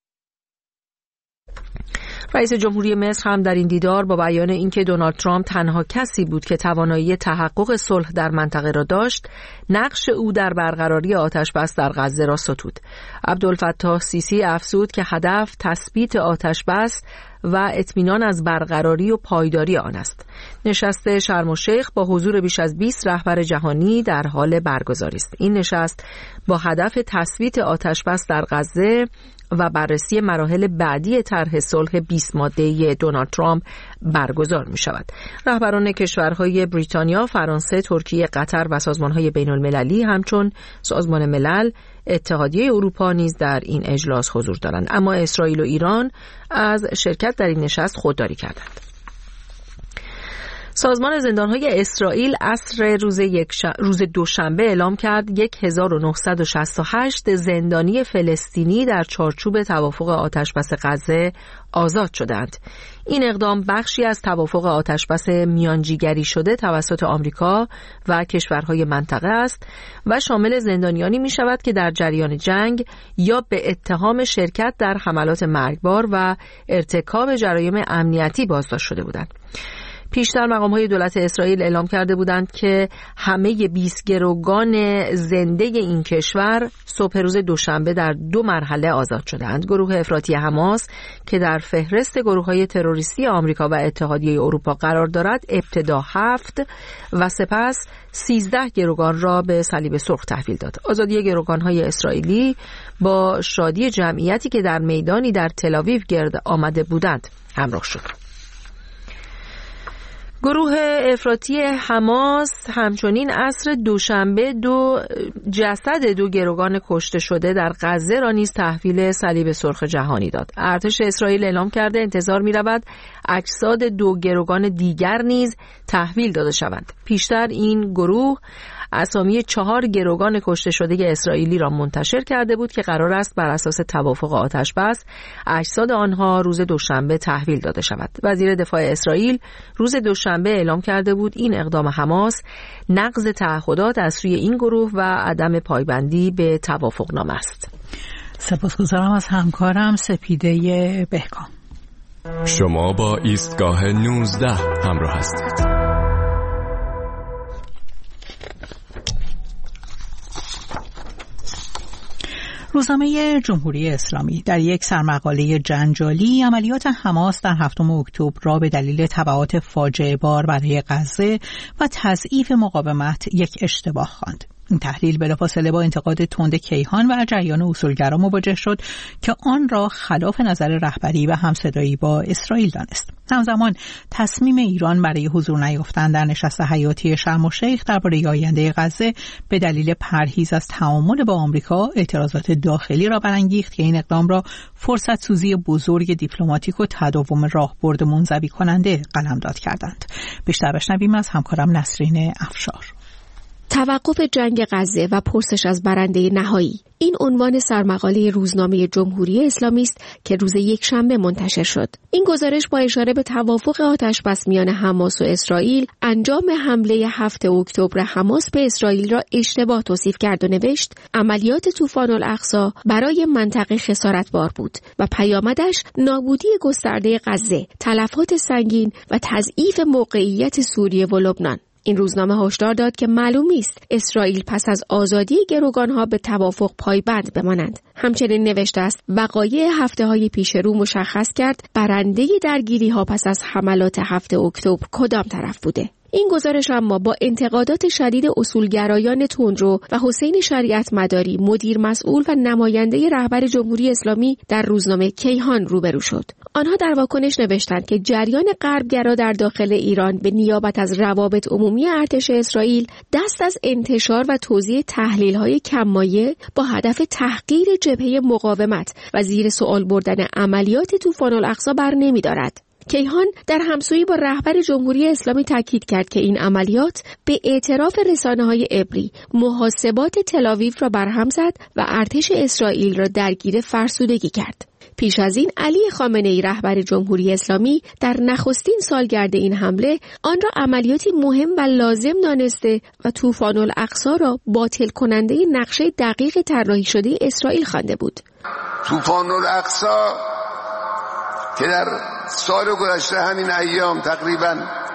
رئیس جمهوری مصر هم در این دیدار با بیان اینکه دونالد ترامپ تنها کسی بود که توانایی تحقق صلح در منطقه را داشت، نقش او در برقراری آتشبس در غزه را ستود. عبدالفتاح سیسی افزود که هدف تثبیت آتشبس و اطمینان از برقراری و پایداری آن است. نشست شرم الشیخ با حضور بیش از بیست رهبر جهانی در حال برگزاری است. این نشست با هدف تثبیت آتشبس در غزه و بررسی مراحل بعدی طرح صلح بیست ماده‌ای دونالد ترامپ برگزار می شود. رهبران کشورهای بریتانیا، فرانسه، ترکیه، قطر و سازمانهای بین المللی همچون سازمان ملل، اتحادیه اروپا نیز در این اجلاس حضور دارند. اما اسرائیل و ایران از شرکت در این نشست خودداری کردند. سازمان زندانهای اسرائیل عصر روز, یک ش... روز دوشنبه اعلام کرد هزار و نهصد و شصت و هشت زندانی فلسطینی در چارچوب توافق آتشبس غزه آزاد شدند. این اقدام بخشی از توافق آتشبس میانجیگری شده توسط آمریکا و کشورهای منطقه است و شامل زندانیانی می شود که در جریان جنگ یا به اتهام شرکت در حملات مرگبار و ارتکاب جرایم امنیتی بازداشت شده بودند. پیشتر مقام‌های دولت اسرائیل اعلام کرده بودند که همه بیست گروگان زنده این کشور صبح روز دوشنبه در دو مرحله آزاد شدند. گروه افراطی حماس که در فهرست گروه‌های تروریستی آمریکا و اتحادیه اروپا قرار دارد، ابتدا هفت و سپس سیزده گروگان را به صلیب سرخ تحویل داد. آزادی گروگان‌های اسرائیلی با شادی جمعیتی که در میدانی در تل‌آویو گرد آمده بودند همراه شد. گروه افراطی حماس همچنین عصر دوشنبه دو جسد دو گروگان کشته شده در غزه را نیز تحویل صلیب سرخ جهانی داد. ارتش اسرائیل اعلام کرده انتظار می رود اجساد دو گروگان دیگر نیز تحویل داده شوند. پیشتر این گروه اسامی چهار گروگان کشته شده اسرائیلی را منتشر کرده بود که قرار است بر اساس توافق آتشبس اجساد آنها روز دوشنبه تحویل داده شود. وزیر دفاع اسرائیل روز دوشنبه اعلام کرده بود این اقدام حماس نقض تعهدات از سوی این گروه و عدم پایبندی به توافقنامه است. سپاسگزارم از همکارم سپیده بهکام. شما با ایستگاه نوزده همراه هستید. روزنامه جمهوری اسلامی در یک سرمقاله جنجالی عملیات حماس در هفتم اکتبر را به دلیل تبعات فاجعه بار برای غزه و تضعیف مقاومت یک اشتباه خواند. این تحلیل بلافاصله با انتقاد تند کیهان و جریان اصولگرا مواجه شد که آن را خلاف نظر رهبری و همصدایی با اسرائیل دانست. همزمان تصمیم ایران برای حضور نیافتن در نشست حیاتی شرم الشیخ درباره آینده غزه به دلیل پرهیز از تعامل با آمریکا اعتراضات داخلی را برانگیخت که این اقدام را فرصت سوزی بزرگ دیپلماتیک و تداوم راهبرد منزوی کننده قلمداد کردند. بیشتر بشنویم از همکارم نسرین افشار. توقف جنگ غزه و پرسش از برنده نهایی. این عنوان سرمقاله روزنامه جمهوری اسلامی است که روز یکشنبه منتشر شد. این گزارش با اشاره به توافق آتش‌بس میان حماس و اسرائیل، انجام حمله هفتم اکتبر حماس به اسرائیل را اشتباه توصیف کرد و نوشت عملیات طوفان الاقصی برای منطقه خسارتبار بود و پیامدش نابودی گسترده غزه، تلفات سنگین و تضعیف موقعیت سوریه و لبنان. این روزنامه هشدار داد که معلوم نیست اسرائیل پس از آزادی گروگانها به توافق پایبند بمانند. همچنین نوشته است وقایع هفته‌های پیش رو مشخص کرد برنده درگیری‌ها پس از حملات هفتم اکتبر کدام طرف بوده. این گزارش اما با انتقادات شدید اصولگرایان تندرو و حسین شریعت مداری، مدیر مسئول و نماینده رهبر جمهوری اسلامی در روزنامه کیهان روبرو شد. آنها در واکنش نوشتند که جریان غربگرا در داخل ایران به نیابت از روابط عمومی ارتش اسرائیل دست از انتشار و توزیع تحلیل‌های کم‌مایه با هدف تحقیر جبهه مقاومت و زیر سوال بردن عملیات طوفان الاقصی بر نمی‌دارد. کیهان در همسویی با رهبر جمهوری اسلامی تاکید کرد که این عملیات به اعتراف رسانه‌های عبری محاسبات تل‌آویو را برهم زد و ارتش اسرائیل را درگیر فرسودگی کرد. پیش از این علی خامنه‌ای رهبر جمهوری اسلامی در نخستین سالگرد این حمله آن را عملیاتی مهم و لازم دانسته و طوفان الاقصی را باطل کننده نقشه دقیق طراحی شده اسرائیل خوانده بود. طوفان الاقصی که در سال گذشته همین ایام تقریبا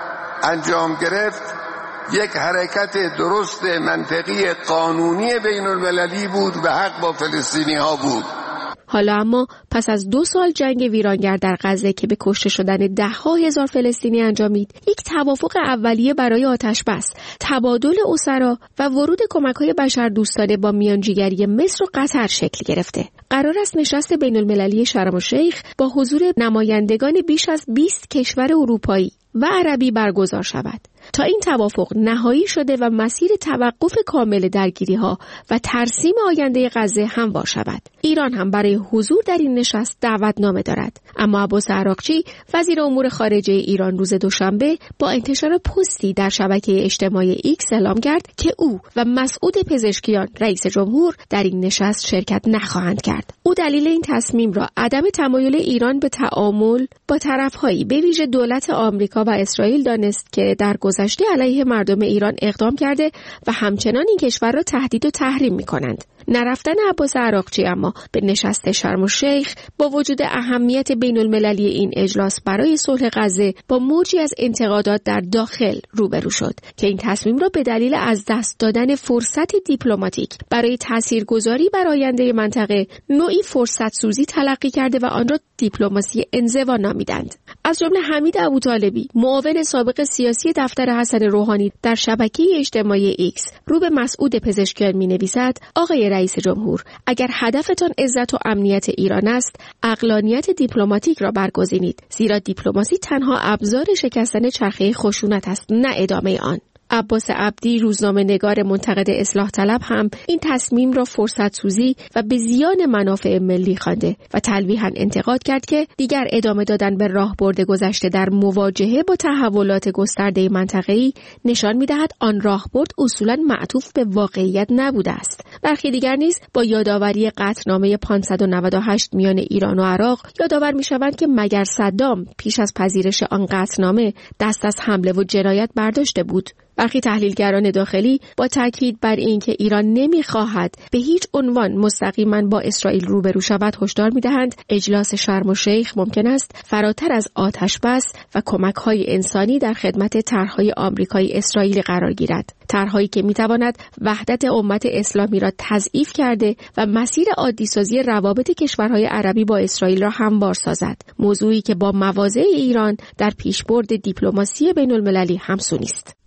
انجام گرفت یک حرکت درست منطقی قانونی بین المللی بود و حق با فلسطینی ها بود. حالا اما پس از دو سال جنگ ویرانگر در غزه که به کشته شدن ده ها هزار فلسطینی انجامید، یک توافق اولیه برای آتش‌بس، تبادل اسرا و ورود کمک‌های بشردوستانه با میانجیگری مصر و قطر شکل گرفته. قرار است نشست بین المللی شرم الشیخ با حضور نمایندگان بیش از بیست کشور اروپایی و عربی برگزار شود. تا این توافق نهایی شده و مسیر توقف کامل درگیری‌ها و ترسیم آینده غزه هموار شود. ایران هم برای حضور در این نشست دعوتنامه دارد. اما عباس عراقچی وزیر امور خارجه ایران روز دوشنبه با انتشار پستی در شبکه اجتماعی ایکس اعلام کرد که او و مسعود پزشکیان رئیس جمهور در این نشست شرکت نخواهند کرد. او دلیل این تصمیم را عدم تمایل ایران به تعامل با طرف‌هایی به ویژه دولت آمریکا و اسرائیل دانست که در گذشته علیه مردم ایران اقدام کرده و همچنان این کشور را تهدید و تحریم می‌کنند. نرفتن عباس عراقچی اما به نشست شرم الشیخ با وجود اهمیت بین المللی این اجلاس برای صلح غزه با موجی از انتقادات در داخل روبرو شد که این تصمیم را به دلیل از دست دادن فرصت دیپلماتیک برای تاثیرگذاری بر آینده منطقه نوعی فرصت سوزی تلقی کرده و آن را دیپلماسی انزوا نامیدند. از جمله حمید ابوطالبی معاون سابق سیاسی دفتر حسن روحانی در شبکه اجتماعی ایکس رو به مسعود پزشکیان می‌نویسد: آقای رئیس جمهور، اگر هدفتان عزت و امنیت ایران است، عقلانیت دیپلماتیک را برگزینید، زیرا دیپلماسی تنها ابزار شکستن چرخه خشونت است، نه ادامه آن. عباس عبدی روزنامه نگار منتقد اصلاح طلب هم این تصمیم را فرصت سوزی و به زیان منافع ملی خوانده و تلویحاً انتقاد کرد که دیگر ادامه دادن به راهبرد گذشته در مواجهه با تحولات گسترده منطقه‌ای نشان می‌دهد آن راهبرد اصولاً معطوف به واقعیت نبوده است. برخی دیگر نیز با یادآوری قطعنامه پانصد و نود و هشت میان ایران و عراق یادآور می‌شوند که مگر صدام پیش از پذیرش آن قطعنامه دست از حمله و جنایت برداشته بود. برخی تحلیلگران داخلی با تاکید بر اینکه ایران نمی‌خواهد به هیچ عنوان مستقیما با اسرائیل روبرو شود هشدار می‌دهند اجلاس شرم الشیخ ممکن است فراتر از آتش بس و کمک‌های انسانی در خدمت طرح‌های آمریکایی اسرائیلی قرار گیرد. طرح‌هایی که می‌تواند وحدت امت اسلامی را تضعیف کرده و مسیر عادی‌سازی روابط کشورهای عربی با اسرائیل را هموار سازد. موضوعی که با مواضع ایران در پیشبرد دیپلماسی بین‌المللی همسو است.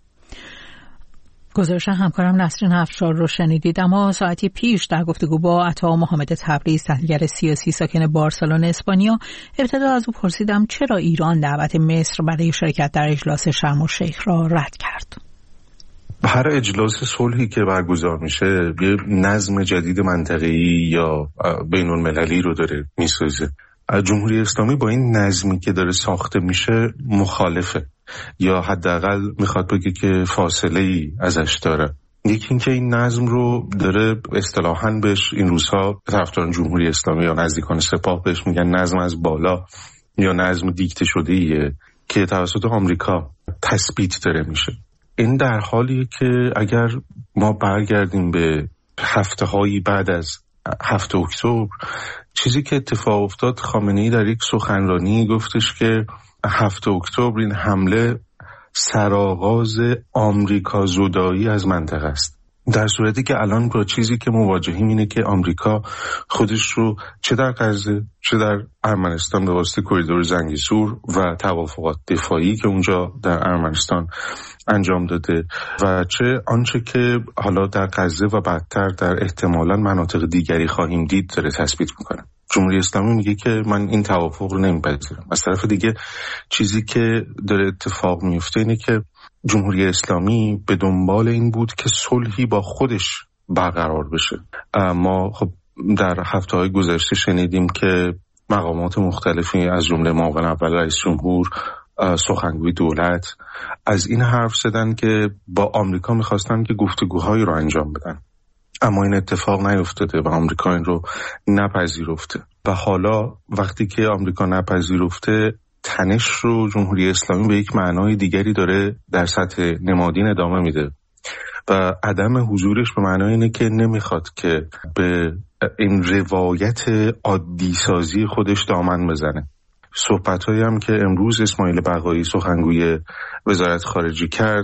گزارش همکارم نسرین افشار رو شنیدید. اما ساعتی پیش در گفتگو با عطا محمد تبریز، تحلیلگر سیاسی ساکن بارسلون اسپانیا، ابتدا از او پرسیدم چرا ایران دعوت مصر برای شرکت در اجلاس شرم الشیخ را رد کرد. هر اجلاس صلحی که برگزار میشه یه نظم جدید منطقه‌ای یا بین المللی رو داره میسازه. جمهوری اسلامی با این نظمی که داره ساخته میشه مخالفه یا حداقل میخواد بگه که فاصله ای ازش داره. یکی اینکه این نظم رو داره اصطلاحاً بهش این روزها طرفداران جمهوری اسلامی یا نزدیکان سپاه بهش میگن نظم از بالا یا نظم دیکته شده‌ایه که توسط آمریکا تثبیت داره میشه. این در حالیه که اگر ما برگردیم به هفته‌هایی بعد از هفت اکتبر، چیزی که اتفاق افتاد، خامنه‌ای در یک سخنرانی گفتش که هفت اکتبر این حمله سرآغاز آمریکا زدایی از منطقه است، در صورتی که الان با چیزی که مواجهیم اینه که آمریکا خودش رو چه در غزه چه در ارمنستان به واسطه کریدور زنگیزور و توافقات دفاعی که اونجا در ارمنستان انجام داده و چه آنچه که حالا در غزه و بعدتر در احتمالاً مناطق دیگری خواهیم دید داره تثبیت میکنه. جمهوری اسلامی میگه که من این توافق رو نمیپذیرم. از طرف دیگه چیزی که داره اتفاق میفته اینه که جمهوری اسلامی به دنبال این بود که صلحی با خودش برقرار بشه. ما خب در هفته‌های گذشته شنیدیم که مقامات مختلفی از جمله معاون اول رئیس جمهور، سخنگوی دولت از این حرف زدن که با آمریکا میخواستن که گفتگوهایی رو انجام بدن، اما این اتفاق نیفتاده و آمریکا این رو نپذیرفته و حالا وقتی که آمریکا نپذیرفته، تنش رو جمهوری اسلامی به یک معنای دیگری داره در سطح نمادین ادامه میده و عدم حضورش به معنای اینه که نمیخواد که به این روایت عادی سازی خودش دامن بزنه. صحبت‌هایی هم که امروز اسماعیل بقایی سخنگوی وزارت خارجه کرد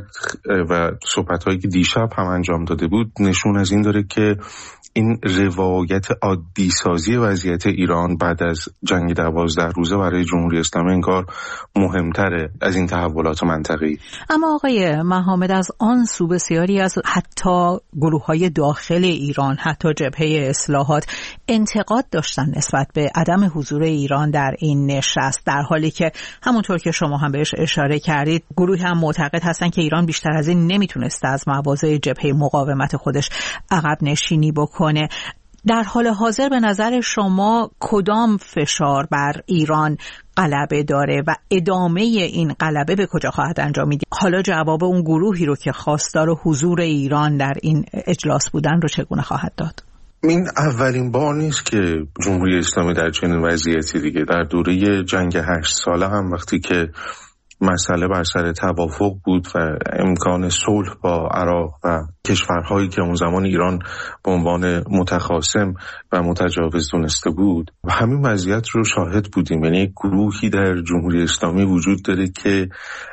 و صحبت‌هایی که دیشب هم انجام داده بود نشون از این داره که این روایت عادی سازی وضعیت ایران بعد از جنگ دوازده روزه برای جمهوری اسلامی انگار مهمتره از این تحولات منطقه‌ای. اما آقای محمد، از آن سو بسیاری از حتی گروه‌های داخل ایران، حتی جبهه اصلاحات انتقاد داشتن نسبت به عدم حضور ایران در این نشست، در حالی که همونطور که شما هم بهش اشاره کردید گروهی هم معتقد هستن که ایران بیشتر از این نمیتونسته از مواضع جبهه مقاومت خودش عقب نشینی بکنه. در حال حاضر به نظر شما کدام فشار بر ایران غلبه داره و ادامه این غلبه به کجا خواهد انجامید؟ حالا جواب اون گروهی رو که خواستار حضور ایران در این اجلاس بودن رو چگونه خواهد داد؟ این اولین بار نیست که جمهوری اسلامی در چنین وضعیتی، دیگه در دوره جنگ هشت ساله هم وقتی که مسئله بر سر توافق بود و امکان صلح با عراق و کشورهایی که اون زمان ایران به عنوان متخاصم و متجاوز دونسته بود و همین وضعیت رو شاهد بودیم. یعنی گروهی در جمهوری اسلامی وجود داره که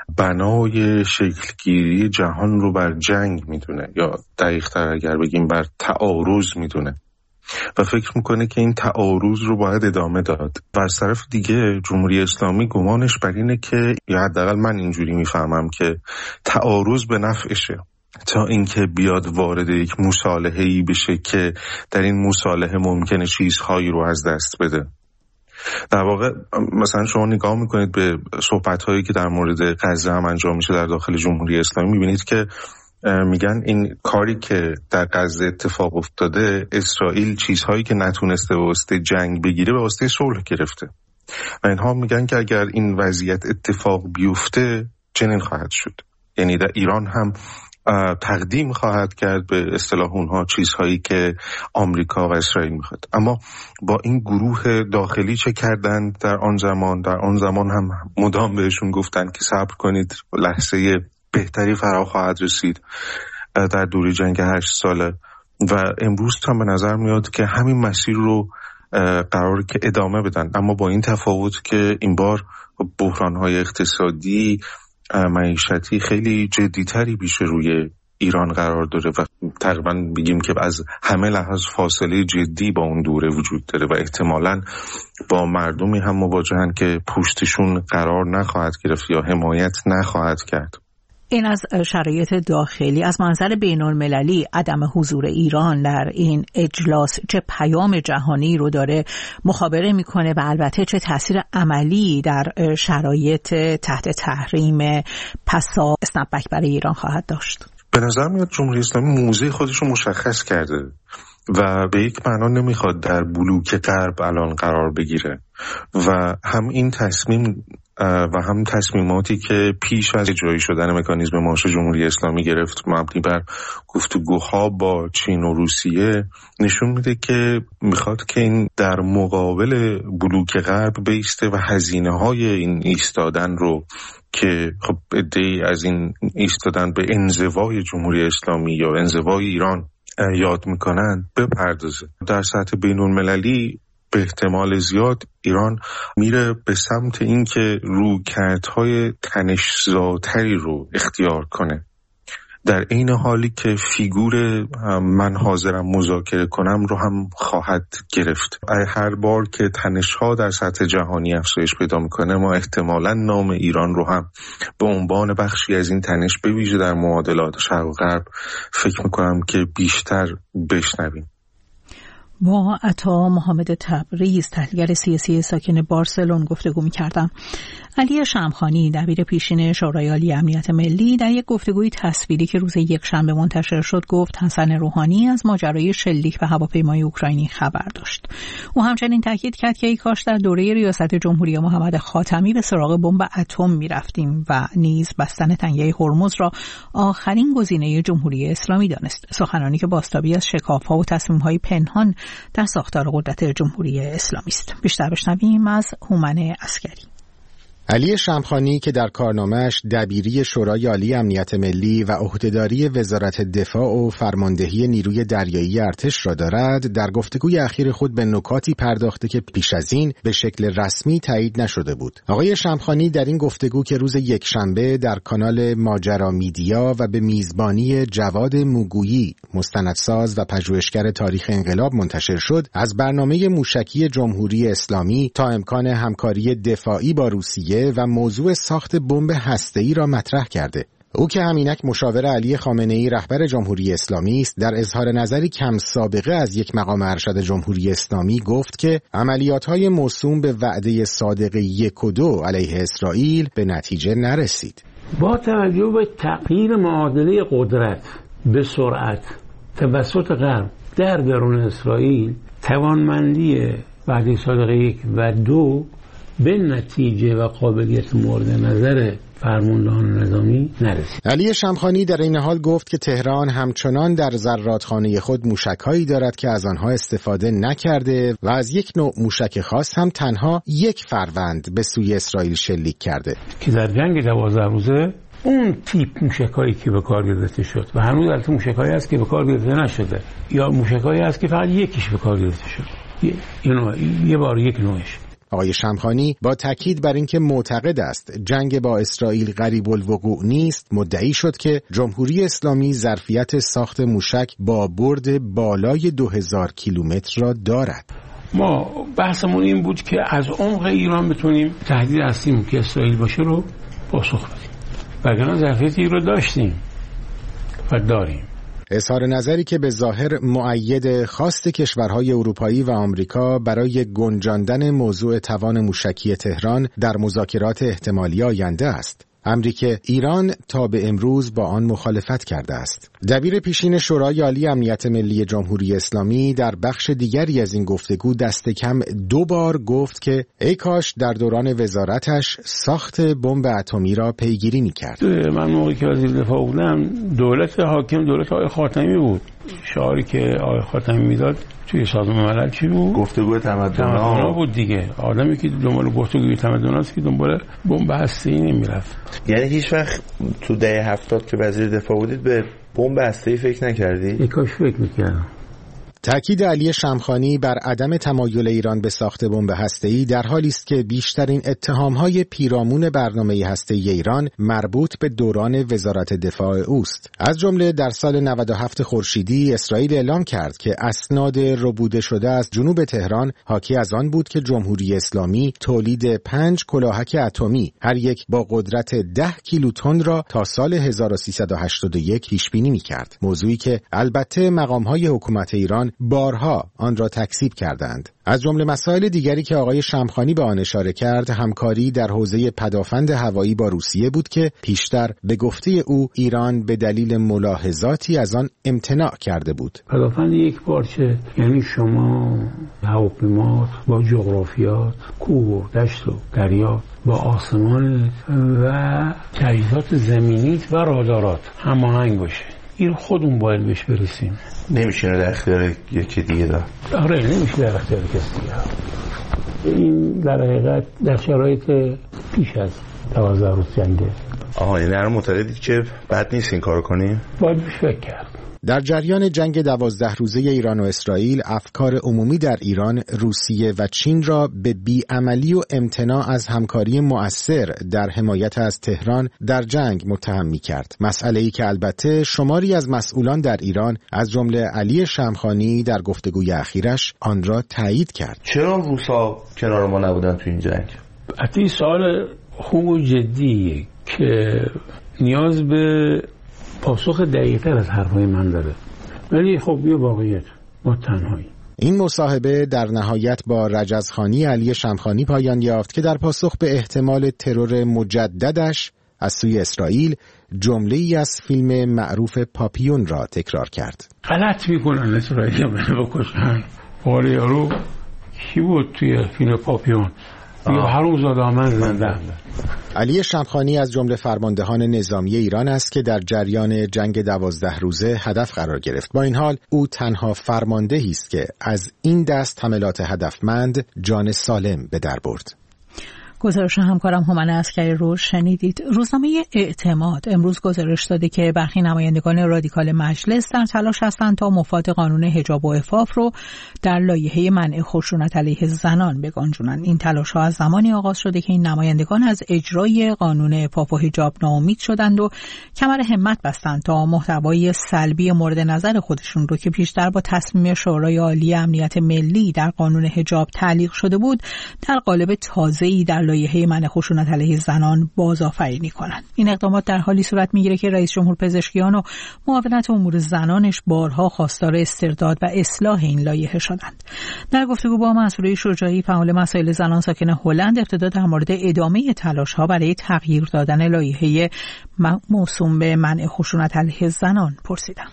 بنای شکلگیری جهان رو بر جنگ میدونه، یا دقیق‌تر اگر بگیم بر تعارض میدونه و فکر میکنه که این تعارض رو باید ادامه داد. و از طرف دیگه جمهوری اسلامی گمانش بر اینه که، یا حداقل من اینجوری میفهمم، که تعارض به نفعشه تا اینکه بیاد وارد یک مصالحه‌ای بشه که در این مصالحه ممکنه چیزهایی رو از دست بده. در واقع مثلا شما نگاه میکنید به صحبت‌هایی که در مورد غزه هم انجام میشه در داخل جمهوری اسلامی، میبینید که میگن این کاری که در غزه اتفاق افتاده، اسرائیل چیزهایی که نتونسته به واسطه جنگ بگیره به واسطه صلح گرفته و اینها میگن که اگر این وضعیت اتفاق بیفته چنین خواهد شد. یعنی در ایران هم تقدیم خواهد کرد به اصطلاح اونها چیزهایی که آمریکا و اسرائیل میخواد. اما با این گروه داخلی چه کردند در آن زمان؟ در آن زمان هم مدام بهشون گفتن که صبر کنید، لحظه بهتری فرا خواهد رسید در دوره جنگ هشت ساله و امروز هم به نظر میاد که همین مسیر رو قراره که ادامه بدن، اما با این تفاوت که این بار بحران‌های اقتصادی معیشتی خیلی جدیتری پیش روی ایران قرار داره و تقریبا بگیم که از همه لحاظ فاصله جدی با اون دوره وجود داره و احتمالاً با مردمی هم مواجهن که پشتشون قرار نخواهد گرفت یا حمایت نخواهد کرد. این از شرایط داخلی. از منظر بین المللی عدم حضور ایران در این اجلاس چه پیام جهانی رو داره مخابره میکنه و البته چه تاثیر عملی در شرایط تحت تحریم پسا اسنپ بک برای ایران خواهد داشت؟ به نظر میاد جمهوری اسلامی موضع خودش رو مشخص کرده و به یک معنا نمیخواد در بلوک غرب الان قرار بگیره و هم این تصمیم و هم تصمیماتی که پیش از اجرایی شدن مکانیزم مارش جمهوری اسلامی گرفت مبنی بر گفتگوها با چین و روسیه نشون میده که میخواد که این در مقابل بلوک غرب بیسته و هزینه های این ایستادن رو که خب عده‌ای از این ایستادن به انزوای جمهوری اسلامی یا انزوای ایران یاد میکنن بپردازه. در سطح بین‌المللی به احتمال زیاد ایران میره به سمت اینکه رویکردهای تنش‌زاتری رو اختیار کنه، در این حالی که فیگور من حاضرم مذاکره کنم رو هم خواهد گرفت. هر بار که تنش‌ها در سطح جهانی افزایش پیدا میکنه ما احتمالاً نام ایران رو هم به عنوان بخشی از این تنش به ویژه در معادلات شرق و غرب فکر میکنم که بیشتر بشنویم. با عطا محمد تبریز تحلیلگر سیاسی ساکن بارسلون گفتگو می‌کردم. علی شمخانی دبیر پیشین شورای عالی امنیت ملی در یک گفتگوی تصویری که روز یکشنبه منتشر شد گفت حسن روحانی از ماجرای شلیک به هواپیمای اوکراینی خبر داشت. او همچنین تاکید کرد که ای کاش در دوره ریاست جمهوری محمد خاتمی به سراغ بمب اتم می‌رفتیم و نیز بستن تنگه هرمز را آخرین گزینه جمهوری اسلامی دانست. سخنرانی که بازتابی از شکاف‌ها و تصمیم‌های پنهان در ساختار قدرت جمهوری اسلامی است. بیشتر بشنویم از هومن عسکری. علی شمخانی که در کارنامه‌اش دبیری شورای عالی امنیت ملی و عهدهداری وزارت دفاع و فرماندهی نیروی دریایی ارتش را دارد، در گفتگوی اخیر خود به نکاتی پرداخته که پیش از این به شکل رسمی تایید نشده بود. آقای شمخانی در این گفتگو که روز یکشنبه در کانال ماجرا میدیا و به میزبانی جواد موگویی مستندساز و پژوهشگر تاریخ انقلاب منتشر شد، از برنامه موشکی جمهوری اسلامی تا امکان همکاری دفاعی با روسیه و موضوع ساخت بمب هسته‌ای را مطرح کرده. او که همینک مشاور علی خامنه‌ای رهبر جمهوری اسلامی است، در اظهار نظری کم سابقه از یک مقام ارشد جمهوری اسلامی گفت که عملیات‌های موسوم به وعده صادق یک و دو علیه اسرائیل به نتیجه نرسید. با توجه به تغییر معادله قدرت به سرعت توسط غرب در درون اسرائیل، توانمندی وعده صادق یک و دو به نتیجه و قابلیت مورد نظر فرماندهان نظامی نرسید. علی شمخانی در این حال گفت که تهران همچنان در زرادخانه خود موشک‌هایی دارد که از آنها استفاده نکرده و از یک نوع موشک خاص هم تنها یک فروند به سوی اسرائیل شلیک کرده که در جنگ دوازده روزه اون تیپ موشکایی که به کار گرفته شد و هنوز البته موشکایی هست که به کار گرفته نشده یا موشکایی هست که فقط یکیش به کار گرفته شد، یه, یه بار یک نوعش. آقای شمخانی با تاکید بر اینکه معتقد است جنگ با اسرائیل قریب الوقوع نیست، مدعی شد که جمهوری اسلامی ظرفیت ساخت موشک با برد بالای دو هزار کیلومتر را دارد. ما بحثمون این بود که از عمق ایران بتونیم تهدید هستیم که اسرائیل باشه رو پاسخ بدیم، وگرنه ظرفیتی رو داشتیم و داریم. اظهار نظری که به ظاهر مؤید خواست کشورهای اروپایی و آمریکا برای گنجاندن موضوع توان موشکی تهران در مذاکرات احتمالی آینده است، امری که ایران تا به امروز با آن مخالفت کرده است. دبیر پیشین شورای عالی امنیت ملی جمهوری اسلامی در بخش دیگری از این گفتگو دست کم دو بار گفت که ای کاش در دوران وزارتش ساخت بمب اتمی را پیگیری می‌کرد. من موقعی که وزیر دفاع بودم دولت حاکم دولت آقای خاتمی بود. شعاری که آقای خاتمی میداد توی سازمان ملل چی بود؟ گفتگو تمدن‌ها بود دیگه. آدمی که دنبال گفتگوی تمدن‌هاست که دنبال بمب هسته‌ای نمیرفت. یعنی هیچ وقت تو دهه هفتاد که وزیر دفاع بودید به بمب هسته‌ای فکر نکردی؟ یکاش فکر می‌کردم. تأکید علی شمخانی بر عدم تمایل ایران به ساخت بمب هسته‌ای در حالی است که بیشترین اتهام‌های پیرامون برنامه هسته‌ای ایران مربوط به دوران وزارت دفاع اوست. از جمله در سال نود و هفت خورشیدی اسرائیل اعلام کرد که اسناد ربوده شده از جنوب تهران حاکی از آن بود که جمهوری اسلامی تولید پنج کلاهک اتمی هر یک با قدرت ده کیلوتن را تا سال هزار و سیصد و هشتاد و یک پیش بینی می‌کرد. موضوعی که البته مقام‌های حکومت ایران ایران بارها آن را تکذیب کردند. از جمله مسائل دیگری که آقای شمخانی به آن اشاره کرد، همکاری در حوزه پدافند هوایی با روسیه بود که پیشتر به گفته او ایران به دلیل ملاحظاتی از آن امتناع کرده بود. پدافند یک پارچه یعنی شما هواپیما با جغرافیات، کوه، دشت و دریا، با آسمان و تجهیزات زمینی و رادارات هماهنگ باشه. این خودمون باید بهش برسیم. نمیشه در اختیار یکی دیگه داد. آره نمیشه در اختیار کسی دیگه. این در حقیقت در شرایط پیش از دوازده روز جنگه. آها یعنی الان معتقدید که بد نیست این کارو کنیم؟ باید بهش فکر کرد. در جریان جنگ دوازده روزه ایران و اسرائیل، افکار عمومی در ایران، روسیه و چین را به بیعملی و امتناع از همکاری مؤثر در حمایت از تهران در جنگ متهم می‌کرد. مسئله‌ای که البته شماری از مسئولان در ایران از جمله علی شمخانی در گفتگوی اخیرش آن را تایید کرد. چرا روسا کنار ما نبودن تو این جنگ؟ حتی سوال خوب و جدیه که نیاز به پاسخ دقیق‌تر از حرفای من داره، ولی خب یه واقعیت ما تنهایی. این مصاحبه در نهایت با رجزخانی علی شمخانی پایان یافت که در پاسخ به احتمال ترور مجددش از سوی اسرائیل جمله‌ای از فیلم معروف پاپیون را تکرار کرد. غلط میکنن اسرائیل منو بکشن. ولی یارو کی بود توی فیلم پاپیون؟ یا هروزاده من زنده. علی شمخانی از جمله فرماندهان نظامی ایران است که در جریان جنگ دوازده روزه هدف قرار گرفت. با این حال او تنها فرماندهی است که از این دست حملات هدفمند جان سالم به در برد. گزارش همکارم هومن عسکری رو شنیدید. روزنامه اعتماد امروز گزارش داده که برخی نمایندگان رادیکال مجلس در تلاش هستند تا مفاد قانون حجاب و عفاف رو در لایحه منع خشونت علیه زنان بگنجونند. این تلاش ها از زمانی آغاز شده که این نمایندگان از اجرای قانون عفاف و حجاب ناامید شدند و کمر همت بستند تا محتوای سلبی مورد نظر خودشون رو که پیشتر با تصمیم شورای عالی امنیت ملی در قانون حجاب تعلیق شده بود در قالب تازه‌ای در لایحه منع خشونت علیه زنان بازآفرینی کنند. این اقدامات در حالی صورت میگیره که رئیس جمهور پزشکیان و معاونت امور زنانش بارها خواستار استرداد و اصلاح این لایحه شدند. در گفتگو با منصوره شجاعی فعال مسائل زنان ساکن هلند ابتدا در مورد ادامه تلاش‌ها برای تغییر دادن لایحه موسوم به منع خشونت علیه زنان پرسیدم.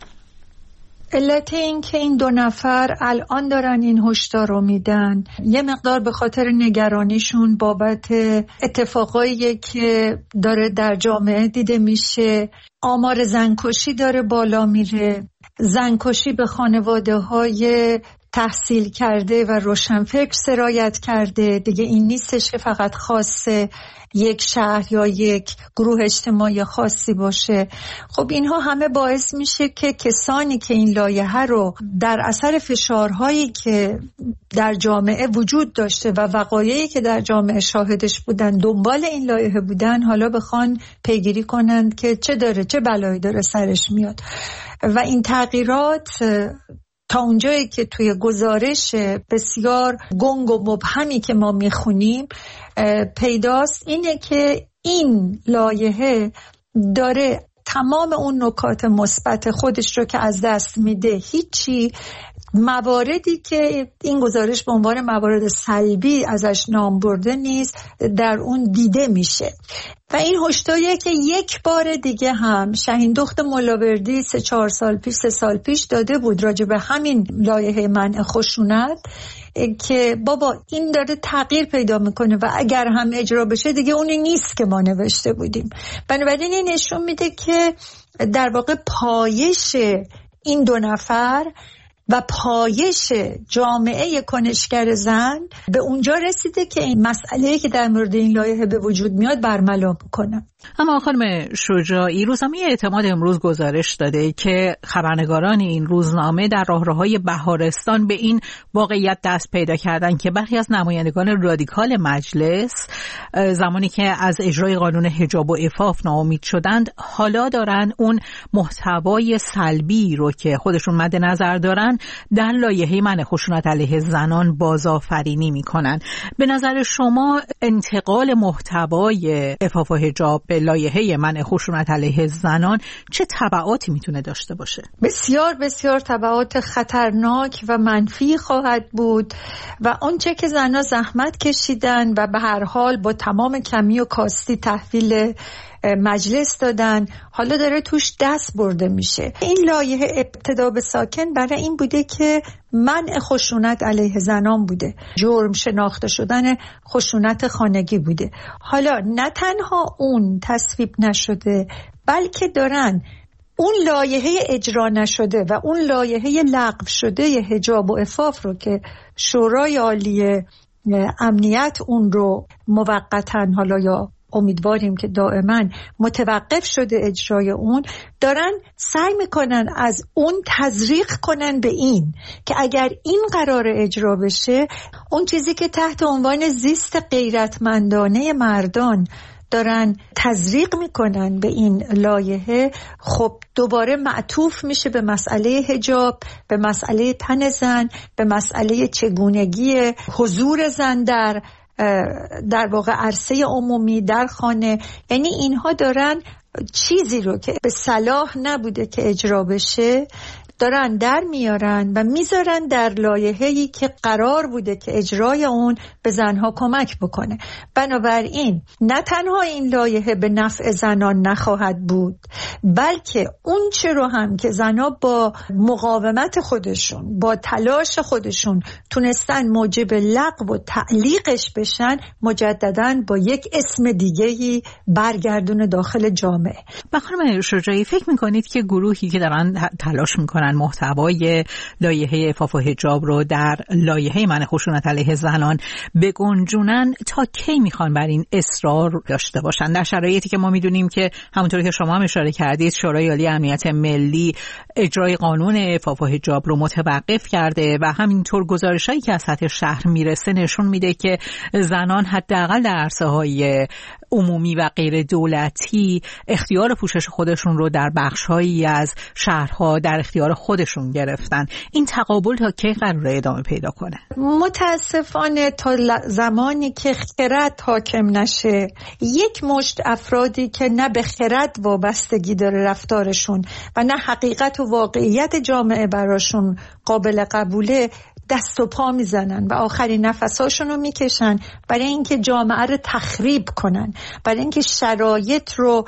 علت این که این دو نفر الان دارن این هشدار رو میدن یه مقدار به خاطر نگرانیشون بابت اتفاقایی که داره در جامعه دیده میشه. آمار زنکشی داره بالا میره، زنکشی به خانواده های تحصیل کرده و روشنفکر سرایت کرده. دیگه این نیستش که فقط خاصه یک شهر یا یک گروه اجتماعی خاصی باشه. خب اینها همه باعث میشه که کسانی که این لایحه رو در اثر فشارهایی که در جامعه وجود داشته و وقایعی که در جامعه شاهدش بودن دنبال این لایحه بودن حالا بخوان پیگیری کنند که چه داره، چه بلایی داره سرش میاد. و این تغییرات تا اونجایی که توی گزارش بسیار گنگ و مبهمی که ما میخونیم پیداست اینه که این لایحه داره تمام اون نکات مثبت خودش رو که از دست میده. هیچی مواردی که این گزارش به عنوان موارد سلبی ازش نام برده نیست در اون دیده میشه. و این هشداریه که یک بار دیگه هم شاهین دخت ملاوردی سه چهار سال پیش سه سال پیش داده بود راجع به همین لایحه منع خشونت که بابا این داره تغییر پیدا میکنه و اگر هم اجرا بشه دیگه اونی نیست که ما نوشته بودیم. بنابراین این نشون میده که در واقع پایش این دو نفر و پایش جامعه کنشگر زن به اونجا رسیده که این مسئله‌ای که در مورد این لایحه به وجود میاد برملا میکنه. اما خانم شجاعی، روزنامه اعتماد امروز گزارش داده که خبرنگاران این روزنامه در راهروهای بهارستان به این واقعیت دست پیدا کردن که برخی از نمایندگان رادیکال مجلس زمانی که از اجرای قانون حجاب و عفاف ناامید شدند حالا دارن اون محتوای سلبی رو که خودشون مد نظر دارن در لایحه منع خشونت علیه زنان بازآفرینی میکنن. به نظر شما انتقال محتوای عفاف و حجاب به لایحه منع خشونت علیه زنان چه تبعاتی میتونه داشته باشه؟ بسیار بسیار تبعات خطرناک و منفی خواهد بود و اونچه که زنها زحمت کشیدن و به هر حال با تمام کمی و کاستی تحویل مجلس دادن، حالا داره توش دست برده میشه. این لایحه ابتدا به ساکن برای این بوده که منع خشونت علیه زنان بوده، جرم شناخته شدن خشونت خانگی بوده. حالا نه تنها اون تصویب نشده، بلکه دارن اون لایحه اجرا نشده و اون لایحه لغو شده حجاب و عفاف رو که شورای عالی امنیت اون رو موقتاً، حالا یا امیدواریم که دائما متوقف شده اجرای اون، دارن سعی میکنن از اون تزریق کنن به این که اگر این قرار اجرا بشه، اون چیزی که تحت عنوان زیست غیرتمندانه مردان دارن تزریق میکنن به این لایحه، خب دوباره معطوف میشه به مسئله حجاب، به مسئله تن زن، به مسئله چگونگی حضور زن در در واقع عرصه عمومی در خانه. یعنی اینها دارن چیزی رو که به صلاح نبوده که اجرا بشه دارن در میارن و میذارن در لایحه‌ای که قرار بوده که اجرای اون به زنها کمک بکنه. بنابراین نه تنها این لایحه به نفع زنان نخواهد بود، بلکه اون چه رو هم که زنها با مقاومت خودشون، با تلاش خودشون تونستن موجب لغو و تعلیقش بشن، مجدداً با یک اسم دیگه‌ای برگردون داخل جامعه. خانم شجاعی، فکر میکنید که گروهی که دارن تلاش میکنن محتوای لایحه عفاف و حجاب رو در لایحه منع خشونت علیه زنان بگنجونن، تا کی میخوان بر این اصرار داشته باشن، در شرایطی که ما میدونیم که همونطوری که شما هم اشاره کردید شورای عالی امنیت ملی اجرای قانون عفاف و حجاب رو متوقف کرده و همینطور گزارشایی که از سطح شهر میرسه نشون میده که زنان حداقل در عرصه‌های عمومی و غیر دولتی اختیار پوشش خودشون رو در بخش‌هایی از شهرها در اختیار خودشون گرفتن. این تقابل تا کی قراره ادامه پیدا کنه؟ متاسفانه تا زمانی که خرد حاکم نشه، یک مشت افرادی که نه به خرد وابستگی داره رفتارشون و نه حقیقت و واقعیت جامعه براشون قابل قبوله، دست و پا میزنن و آخرین نفساشون رو میکشن برای اینکه جامعه رو تخریب کنن، برای اینکه شرایط رو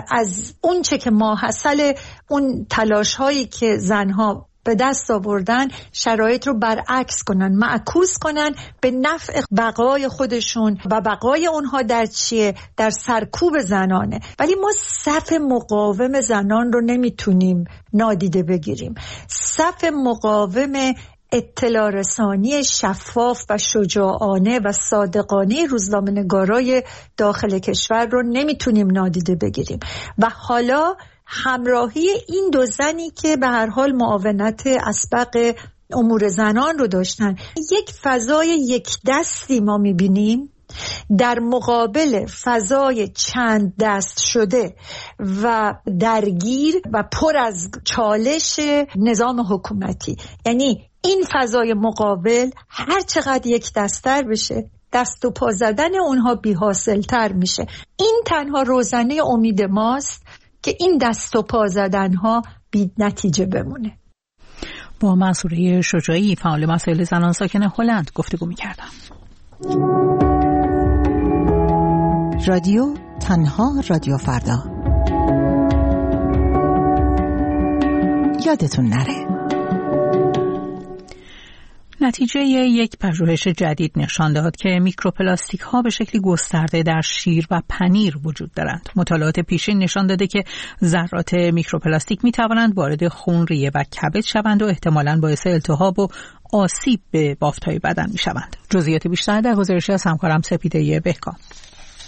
از اون چه که ماحصل اون تلاش هایی که زنها به دست آوردن شرایط رو برعکس کنن، معکوس کنن به نفع بقای خودشون و بقای اونها در چیه؟ در سرکوب زنانه. ولی ما صف مقاوم زنان رو نمیتونیم نادیده بگیریم. صف مقاوم اطلاع رسانی شفاف و شجاعانه و صادقانه روزنامه‌نگارای داخل کشور رو نمیتونیم نادیده بگیریم. و حالا همراهی این دو زنی که به هر حال معاونت اسبق امور زنان رو داشتن، یک فضای یک دستی ما میبینیم در مقابل فضای چند دست شده و درگیر و پر از چالش نظام حکومتی. یعنی این فضای مقابل هر چقدر یک دست‌تر بشه، دست و پا زدن اونها بی‌حاصل‌تر میشه. این تنها روزنه امید ماست که این دست و پا زدن‌ها بی نتیجه بمونه. با منصوره شجاعی، فعال مسائل زنان ساکن هلند گفتگو می‌کردم. رادیو تنها رادیو فردا. یادتون نره. نتیجه یک پژوهش جدید نشان داد که میکروپلاستیک ها به شکلی گسترده در شیر و پنیر وجود دارند. مطالعات پیشین نشان داده که ذرات میکروپلاستیک می توانند وارد خون، ریه و کبد شوند و احتمالاً باعث التهاب و آسیب به بافت‌های بدن می شوند. جزئیات بیشتر در گزارشی از همکارم سپیده بهکام.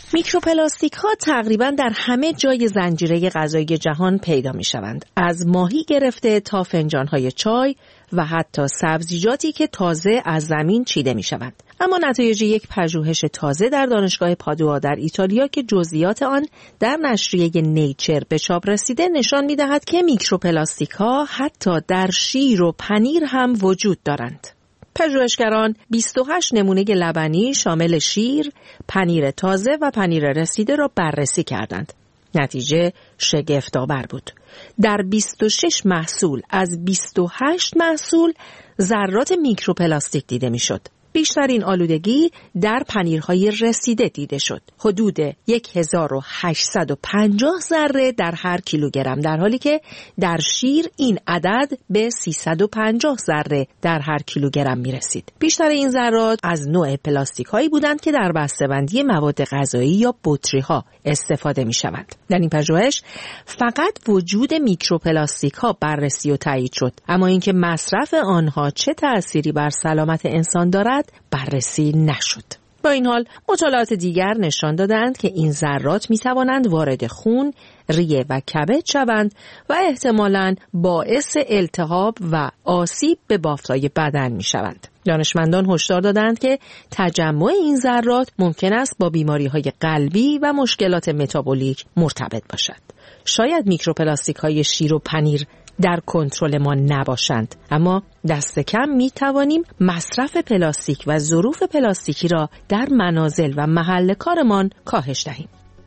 میکروپلاستیک ها تقریباً در همه جای زنجیره غذایی جهان پیدا می شوند. از ماهی گرفته تا فنجان های چای و حتی سبزیجاتی که تازه از زمین چیده می شوند. اما نتایج یک پژوهش تازه در دانشگاه پادوا در ایتالیا که جزئیات آن در نشریه نیچر به چاپ رسیده نشان می دهد که میکروپلاستیک ها حتی در شیر و پنیر هم وجود دارند. پژوهشگران بیست و هشت نمونه لبنی شامل شیر، پنیر تازه و پنیر رسیده را بررسی کردند. نتیجه شگفت‌آور بود. در بیست و شش محصول از بیست و هشت محصول ذرات میکروپلاستیک دیده می‌شد. بیشترین آلودگی در پنیرهای رسیده دیده شد. حدود هزار و هشتصد و پنجاه ذره در هر کیلوگرم، در حالی که در شیر این عدد به سیصد و پنجاه ذره در هر کیلوگرم می رسید. بیشتر این ذرات از نوع پلاستیک هایی بودند که در بسته‌بندی مواد غذایی یا بطری ها استفاده می شوند. در این پژوهش فقط وجود میکروپلاستیک ها بررسی و تایید شد، اما اینکه مصرف آنها چه تأثیری بر سلامت انسان دارد بررسی نشد. با این حال مطالعات دیگر نشان دادند که این ذرات می توانند وارد خون، ریه و کبد شوند و احتمالاً باعث التهاب و آسیب به بافت‌های بدن می شوند. دانشمندان هشدار دادند که تجمع این ذرات ممکن است با بیماری‌های قلبی و مشکلات متابولیک مرتبط باشد. شاید میکروپلاستیک های شیر و پنیر در کنترل ما نباشند، اما دست کم می توانیم مصرف پلاستیک و ظروف پلاستیکی را در منازل و محل کارمان کاهش دهیم.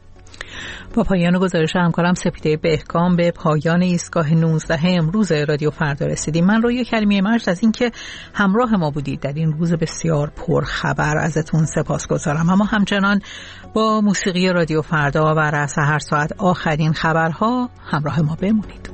با پایان گزارش همکارم سپیده بهکام به پایان ایستگاه نوزده امروز رادیو فردا رسیدیم. من رویا کریمی مرشد از اینکه همراه ما بودید در این روز بسیار پرخبر ازتون سپاسگزارم. اما همچنان با موسیقی رادیو فردا و رأس هر ساعت آخرین خبرها همراه ما بمونید.